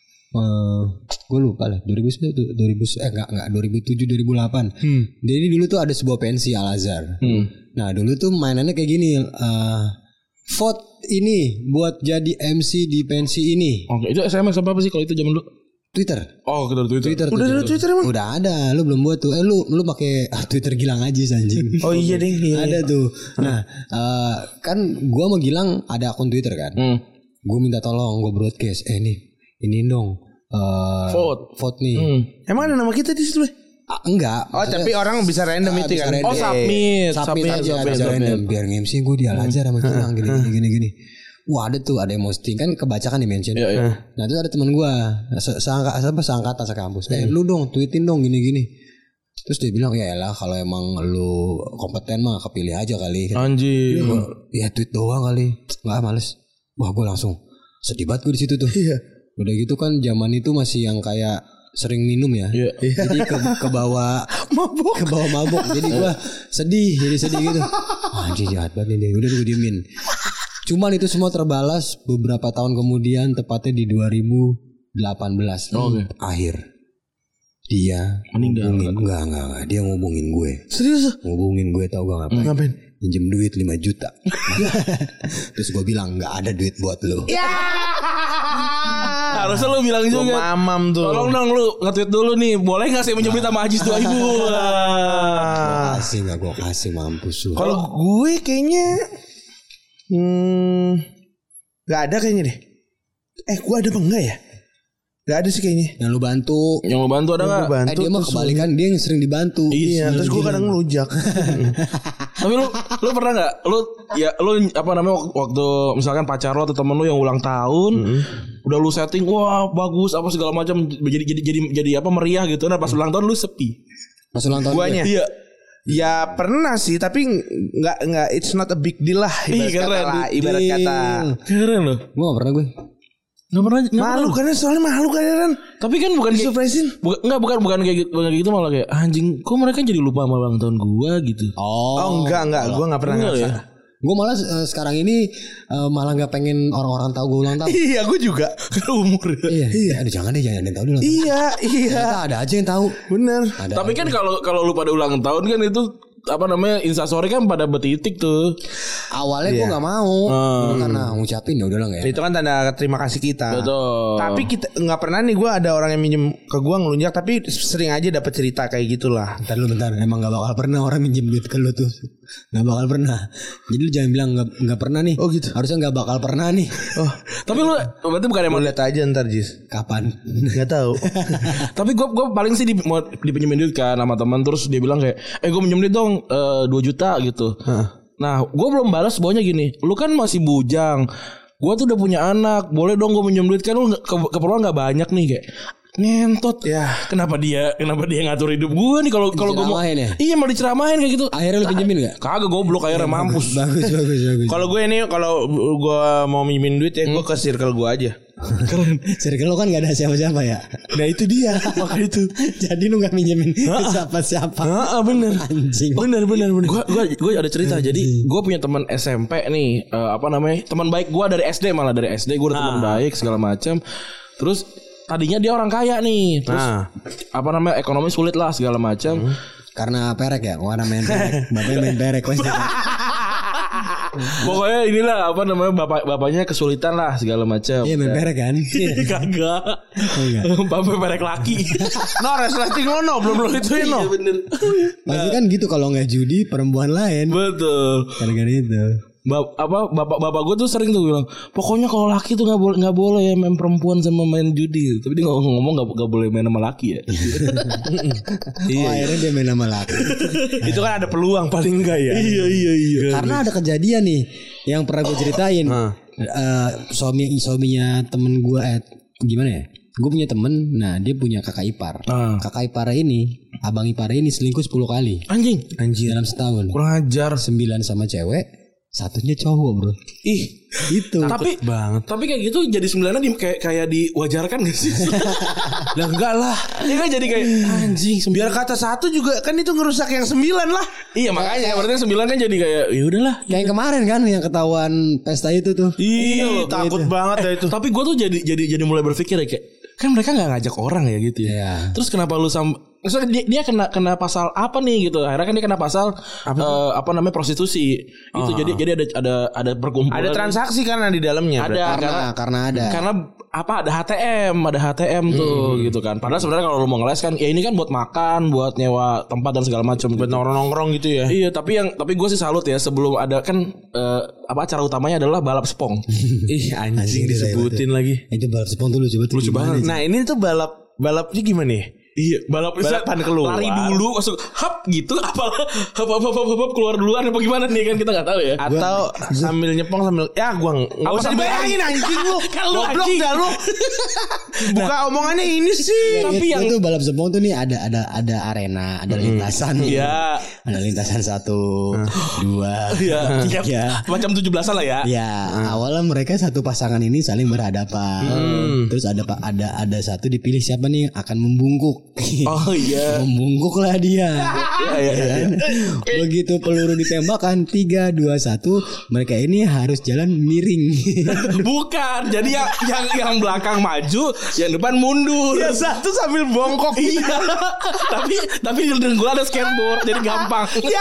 Speaker 3: eh gue lupa lah dua ribu sembilan dua ribu eh enggak enggak dua ribu tujuh dua ribu delapan.
Speaker 2: Hmm.
Speaker 3: Jadi dulu tuh ada sebuah pensi Al Azhar.
Speaker 4: Hmm.
Speaker 3: Nah, dulu tuh mainannya kayak gini, eh vote ini buat jadi M C di pensi ini.
Speaker 4: Oke, itu S M S apa sih kalau itu zaman dulu?
Speaker 3: Twitter.
Speaker 4: Oh, kita Twitter.
Speaker 3: Twitter
Speaker 2: Udah
Speaker 3: tuh.
Speaker 2: ada Twitter emang?
Speaker 3: Udah ada, lu belum buat tuh. Eh lu lu pakai ah, Twitter Gilang aja anjing.
Speaker 2: Oh iya deh. Iya.
Speaker 3: Ada tuh. Nah, eh, kan gua sama Gilang ada akun Twitter kan.
Speaker 4: Hmm.
Speaker 3: Gue minta tolong, gue broadcast. Eh nih, ini dong. eh,
Speaker 4: Vote.
Speaker 3: vote nih.
Speaker 4: Hmm.
Speaker 2: Emang ada nama kita di situ?
Speaker 3: Ah, enggak.
Speaker 2: Oh tapi orang bisa random
Speaker 3: Ah,
Speaker 2: itu
Speaker 3: bisa
Speaker 2: kan?
Speaker 3: random.
Speaker 4: Oh, submit,
Speaker 3: Submit, aja
Speaker 4: submit,
Speaker 3: bisa
Speaker 4: submit.
Speaker 3: random. Biar nge-M C gue di Al Azhar sama Gilang gini gini gini gini. Wah ada tuh, ada yang posting kan, kebaca kan di mention.
Speaker 4: Iya, iya.
Speaker 3: Nah itu ada teman gue se- seangka apa seangkatan sekampus. Eh lu dong tweetin dong gini gini. Terus dia bilang ya elah kalau emang lu kompeten mah kepilih aja kali.
Speaker 4: Anjing.
Speaker 3: Ya tweet doang kali. Nggak males. Wah gue langsung sedih banget gue di situ tuh.
Speaker 2: Iya.
Speaker 3: Udah gitu kan zaman itu masih yang kayak sering minum ya.
Speaker 4: Iya.
Speaker 3: Jadi ke, ke bawah mabuk, ke bawah mabuk. Jadi gua sedih, jadi sedih gitu. Oh, anjir jahat banget ini. Udah gue diemin. Cuman itu semua terbalas beberapa tahun kemudian, tepatnya di dua ribu delapan belas.
Speaker 4: Oke.
Speaker 3: Akhir. Dia
Speaker 4: Meninggal.
Speaker 3: ngubungin, enggak, enggak, enggak. Dia ngubungin gue.
Speaker 2: Serius?
Speaker 3: Ngubungin gue, tau gak ngapain?
Speaker 2: Ngapain?
Speaker 3: Minjem duit lima juta. Terus gue bilang enggak ada duit buat lu.
Speaker 4: Harusnya lu bilang
Speaker 2: Gua
Speaker 4: juga.
Speaker 2: mamam tuh.
Speaker 4: Tolong dong lu nge-tweet dulu nih. Boleh gak saya minjem duit sama Ajis dua ribu?
Speaker 3: Gua kasih enggak, gue kasih mampus lu.
Speaker 2: Kalau gue kayaknya hmm, gak ada kayaknya deh. Eh gue ada apa enggak ya? Gak ada sih kayaknya.
Speaker 3: Yang lu bantu.
Speaker 4: Yang mau bantu ada
Speaker 2: Gue
Speaker 4: gak?
Speaker 3: Eh
Speaker 2: bantu
Speaker 3: dia mah
Speaker 2: terus-
Speaker 3: kebalikan, dia yang sering dibantu.
Speaker 2: Iya, terus gue kadang ngelujak.
Speaker 4: Tapi lu lu pernah nggak lu ya lu apa namanya waktu misalkan pacar lo atau temen lu yang ulang tahun udah lu setting wah bagus apa segala macam jadi jadi jadi jadi apa meriah gitu, nah pas ulang tahun lu sepi.
Speaker 3: Pas ulang tahun
Speaker 2: Guanya.
Speaker 3: dia.
Speaker 4: Iya.
Speaker 2: Ya pernah sih, tapi nggak nggak it's not a big deal lah. Ibarat
Speaker 4: Ih,
Speaker 2: kata
Speaker 4: keren.
Speaker 2: lah, ibarat kata.
Speaker 4: Keren loh.
Speaker 3: Gue gak pernah gue.
Speaker 4: Nggak pernah nggak
Speaker 2: Malu
Speaker 4: pernah.
Speaker 2: kan soalnya malu kan.
Speaker 4: Tapi kan bukan kayak
Speaker 2: Surprisein.
Speaker 4: bukan enggak bukan bukan kayak gitu, bukan kayak gitu malah kayak anjing kok mereka jadi lupa sama ulang tahun gua gitu.
Speaker 3: Oh,
Speaker 2: Oh enggak enggak, gue nggak pernah
Speaker 4: Enggak
Speaker 2: ngerasa.
Speaker 4: ya?
Speaker 3: gue malah eh, sekarang ini eh, malah gak pengen orang-orang tahu gue ulang tahun.
Speaker 2: Iya, gue juga.
Speaker 4: Karena umur.
Speaker 3: Iya, iya. Aduh, jangan deh, jangan ada yang tahu dulu.
Speaker 2: Iya, iya.
Speaker 3: Ternyata ada aja yang tahu.
Speaker 2: Bener.
Speaker 3: Ada.
Speaker 4: Tapi kan kalau kalau lu pada ulang tahun kan itu apa namanya instastory kan pada betitik tuh.
Speaker 3: Awalnya gue gak mau
Speaker 4: Hmm.
Speaker 3: karena ngucapin ya udah lah nggak ya.
Speaker 2: Itu kan tanda terima kasih kita.
Speaker 4: Betul.
Speaker 2: Tapi kita nggak pernah nih, gue ada orang yang minjem ke gue ngelunjak, tapi sering aja dapat cerita kayak gitulah.
Speaker 3: Bentar dulu bentar, emang gak bakal pernah orang minjem duit ke lu tuh. Gak bakal pernah. Jadi lu jangan bilang gak, gak pernah nih.
Speaker 2: Oh gitu.
Speaker 3: Harusnya gak bakal pernah nih.
Speaker 2: Oh,
Speaker 4: Tapi lu berarti bukan
Speaker 2: mau
Speaker 4: emang
Speaker 2: lihat aja ntar Jis.
Speaker 3: Kapan?
Speaker 2: Gak tahu.
Speaker 4: Tapi gue gue paling sih di, mau dipinjemin duit kan sama teman, terus dia bilang kayak eh gue minjem duit dong eh, dua juta gitu. Nah gue belum balas semuanya gini. Lu kan masih bujang. Gue tuh udah punya anak. Boleh dong gue minjem duit kan lu nggak- ke, keperluan gak banyak nih kayak. Ngentot
Speaker 2: Ya.
Speaker 4: Kenapa dia Kenapa dia ngatur hidup gue nih? Kalau kalau gue mau
Speaker 3: Diceramahin ya?
Speaker 4: Iya mau diceramahin kayak gitu.
Speaker 3: Akhirnya lu pinjemin gak?
Speaker 4: Kagak, goblok akhirnya mampus.
Speaker 3: Bagus bagus bagus.
Speaker 2: Kalau gue ini kalau gue mau minjemin duit ya gue ke circle gue aja.
Speaker 3: Keren. Circle lo kan gak ada siapa-siapa ya.
Speaker 2: Nah itu dia. Maka itu.
Speaker 3: Jadi lu gak minjemin ke siapa-siapa.
Speaker 2: Heeh, bener.
Speaker 3: Anjing.
Speaker 2: Bener bener bener.
Speaker 4: Gue gue gue ada cerita. Jadi gue punya teman S M P nih, eh, apa namanya? Teman baik gue dari S D, malah dari S D gue udah teman baik segala macam. Terus tadinya dia orang kaya nih. Terus
Speaker 2: Nah.
Speaker 4: apa namanya? Ekonomi sulit lah segala macam.
Speaker 3: Karena perek ya. Warna main perek. Bapaknya main perek.
Speaker 4: Pokoknya inilah apa namanya? Bapak bapaknya kesulitan lah segala macam.
Speaker 3: Iya main perek kan.
Speaker 4: Kagak.
Speaker 3: enggak.
Speaker 4: Bapak perek laki.
Speaker 2: No resleting lo no belum belum ituin no.
Speaker 4: Bener.
Speaker 3: Pasti kan gitu kalau nggak judi perempuan lain.
Speaker 4: Betul.
Speaker 3: Gara-gara itu.
Speaker 4: Bap, apa bapak bapak gue tuh sering tuh bilang, pokoknya kalau laki tuh nggak boleh nggak boleh ya main perempuan sama main judi. Tapi dia ngomong ngomong nggak nggak boleh main sama laki ya.
Speaker 3: Oh akhirnya dia main sama laki.
Speaker 2: Itu kan ada peluang paling enggak ya.
Speaker 4: Iya iya iya.
Speaker 3: Karena ada kejadian nih yang pernah gue ceritain.
Speaker 2: Ah.
Speaker 3: Eh, suami suaminya temen gue, eh, gimana ya? Gue punya temen, nah dia punya kakak ipar.
Speaker 4: Ah.
Speaker 3: Kakak ipar ini, abang ipar ini selingkuh sepuluh kali
Speaker 4: Anjing.
Speaker 3: Anjir. dalam setahun.
Speaker 4: Kurang ajar.
Speaker 3: Sembilan sama cewek, satunya cowok bro.
Speaker 4: Ih,
Speaker 3: Itu.
Speaker 4: tapi
Speaker 2: banget.
Speaker 4: Tapi kayak gitu jadi sembilannya di, kayak kayak diwajarkan gak sih?
Speaker 2: Lah enggak lah.
Speaker 4: Iya kan jadi kayak anjing
Speaker 2: Biar
Speaker 4: sembilan.
Speaker 2: kata satu juga kan itu ngerusak yang sembilan lah.
Speaker 4: Iya makanya berarti sembilan kan jadi kayak ya udahlah.
Speaker 3: Kayak yang kemarin kan yang ketahuan pesta itu tuh.
Speaker 4: Iya
Speaker 2: Ih,
Speaker 4: loh.
Speaker 2: takut banget dah itu.
Speaker 4: Tapi gue tuh jadi jadi jadi mulai berpikir ya kayak kan mereka nggak ngajak orang ya gitu ya.
Speaker 3: Iya.
Speaker 4: Terus kenapa lu sam Maksudnya dia, dia kena kena pasal apa nih gitu. Akhirnya kan dia kena pasal apa, eh, apa namanya prostitusi. Itu jadi jadi ada ada ada perkumpulan.
Speaker 2: Ada transaksi karena di dalamnya.
Speaker 4: Ada
Speaker 2: berarti.
Speaker 3: Karena
Speaker 4: karena
Speaker 3: karena ada.
Speaker 4: karena apa ada H T M, ada H T M tuh gitu kan. Padahal sebenarnya kalau lu mau ngeles kan ya ini kan buat makan, buat nyewa tempat dan segala macam.
Speaker 2: Buat nongkrong-nongkrong gitu ya.
Speaker 4: Iya, tapi yang tapi gue sih salut ya sebelum ada kan eh, apa acara utamanya adalah balap sepong.
Speaker 2: Ih anjing disebutin lagi.
Speaker 3: Itu balap sepong tuh lucu banget.
Speaker 4: Lucu banget.
Speaker 2: Nah ini tuh balap balapnya gimana ya?
Speaker 4: Iya, balap
Speaker 2: Balapan keluar.
Speaker 4: lari dulu masuk hap gitu apa hap hap hap hap, hap keluar duluan apa gimana nih kan kita nggak tahu ya.
Speaker 2: Atau sambil nyepong sambil ya gua nggak
Speaker 4: Apa
Speaker 2: usah
Speaker 4: sambil-
Speaker 2: dibayangin anjing lu.
Speaker 4: Kan lu
Speaker 2: Goblok
Speaker 4: anjing.
Speaker 2: dah lu. Buka omongannya ini sih.
Speaker 4: Tapi
Speaker 3: Itu-
Speaker 4: yang-
Speaker 3: itu balap sepong tuh nih ada ada ada arena, ada lintasan.
Speaker 4: Iya.
Speaker 3: Ada lintasan satu, dua,
Speaker 4: Iya,
Speaker 3: tiga.
Speaker 4: ya, macam tujuh belasan lah ya.
Speaker 3: Ya, awalnya mereka satu pasangan ini saling berhadapan. Terus ada pak ada ada satu dipilih siapa nih yang akan membungkuk.
Speaker 4: Oh iya.
Speaker 3: Membungkuk lah dia.
Speaker 4: Iya iya iya.
Speaker 3: Kan? Begitu peluru ditembakkan tiga dua satu, mereka ini harus jalan miring.
Speaker 4: Bukan, jadi yang yang yang belakang maju, yang depan mundur.
Speaker 2: Ya satu sambil bongkok.
Speaker 4: Iya. tapi tapi di dengkul ada skateboard, jadi gampang.
Speaker 2: Ya.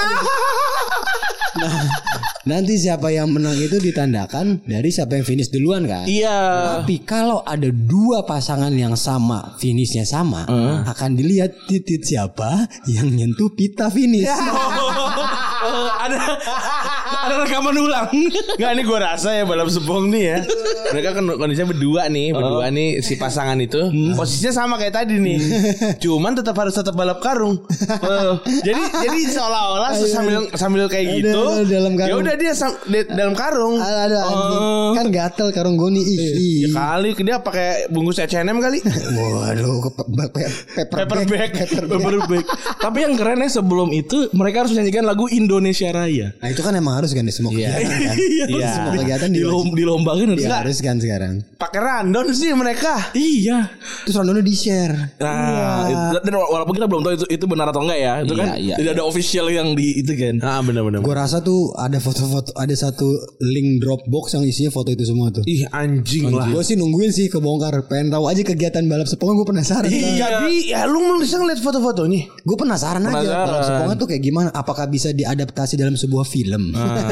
Speaker 3: Nanti siapa yang menang itu ditandakan dari siapa yang finish duluan kan.
Speaker 4: Iya.
Speaker 3: Tapi kalau ada dua pasangan yang sama, finishnya sama, akan dilihat titik siapa yang nyentuh pita finish.
Speaker 4: Oh, ada ada rekaman ulang.
Speaker 2: Enggak ini gue rasa ya balap sepong nih ya. Mereka kan kondisinya berdua nih, berdua nih si pasangan itu. Posisinya sama kayak tadi nih. Cuman tetap harus tetap balap karung. Eh, jadi jadi seolah-olah sambil sambil kayak
Speaker 3: Ada,
Speaker 2: gitu.
Speaker 3: ada dalam karung.
Speaker 2: Ya udah dia sam- di- dalam karung.
Speaker 3: Ada, ada anjing. Kan gatel karung gue nih. Ih, ih.
Speaker 2: Ya kali dia pakai bungkus H and M kali.
Speaker 3: Waduh, ke pe- pe- paper,
Speaker 2: Paper bag.
Speaker 4: Paper bag. Tapi yang kerennya sebelum itu mereka harus menyanyikan lagu Indonesia Raya.
Speaker 3: Nah itu kan emang harus kan di semua kegiatan kan.
Speaker 2: Iya.
Speaker 3: Semua kegiatan
Speaker 4: Di lom, dilombakan harus.
Speaker 3: Iya harus kan sekarang.
Speaker 2: Pakai random sih mereka.
Speaker 4: Iya.
Speaker 3: Terus randonnya di share.
Speaker 4: Nah, itu, dan walaupun kita belum tahu itu itu benar atau enggak ya, itu
Speaker 3: Iya,
Speaker 4: kan
Speaker 3: iya,
Speaker 4: tidak ada official yang di itu kan.
Speaker 2: Ah benar-benar.
Speaker 3: Gue rasa tuh ada foto-foto, ada satu link Dropbox yang isinya foto itu semua tuh.
Speaker 2: Ih anjing lah.
Speaker 3: Gue sih nungguin sih kebongkar. Pengen tahu aja kegiatan balap sepong. Gue penasaran.
Speaker 4: Iya.
Speaker 2: Jadi ya lu bisa ngeliat foto-fotonya.
Speaker 3: Gue penasaran, aja
Speaker 4: Penasaran.
Speaker 3: balap sepongan tuh kayak gimana. Apakah bisa diadaptasi dalam sebuah film?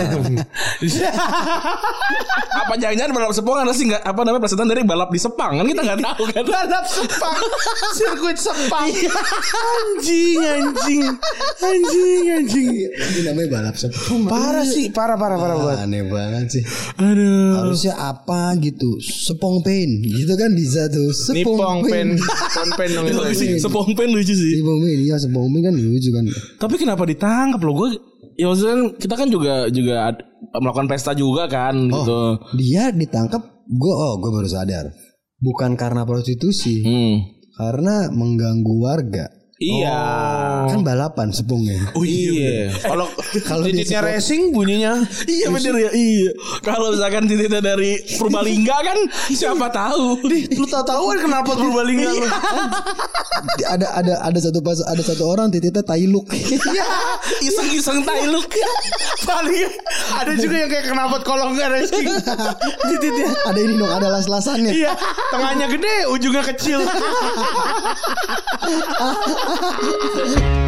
Speaker 4: Apa jangan-jangan balap Sepang ada sih nggak apa namanya pelesetan dari balap di Sepang kan kita nggak tahu kan.
Speaker 2: Balap Sepang, sirkuit Sepang. Anjing, anjing, anjing, anjing.
Speaker 3: Ini namanya balap sepong.
Speaker 2: Parah sih, parah, parah, parah banget.
Speaker 3: Aneh banget sih.
Speaker 4: Aduh.
Speaker 3: Harusnya apa gitu? Sepong pain gitu kan bisa tuh.
Speaker 2: Nipong pen, pon pen dong itu.
Speaker 4: Lucu sih, Sepong pen lucu sih.
Speaker 3: Sepong pain, iya sepong pain kan lucu kan.
Speaker 4: Tapi kenapa ditangkap lo gue? Ya maksudnya kan kita kan juga juga ad- melakukan pesta juga kan gitu.
Speaker 3: Dia ditangkap. Gue oh gue baru sadar. Bukan karena prostitusi.
Speaker 4: Hmm.
Speaker 3: Karena mengganggu warga.
Speaker 2: Iya.
Speaker 3: Kan balapan sepungnya.
Speaker 2: Oh iya. Kalau kalau titiknya
Speaker 3: di
Speaker 2: racing bunyinya.
Speaker 4: Iya bener ya. Iya. Kalau misalkan titiknya dari Purbalingga kan siapa tahu.
Speaker 2: Lu tahu-tahuan kenapa Purbalingga lu?
Speaker 3: ada ada ada satu pas ada satu orang titiknya tailuk.
Speaker 2: Iya.
Speaker 4: Iseng-iseng tailuk.
Speaker 2: Paling ada juga yang kayak kenapa kalau enggak racing. Titiknya.
Speaker 3: Ada ini dong, ada las-lasannya.
Speaker 2: Iya. Tengahnya gede, ujungnya kecil.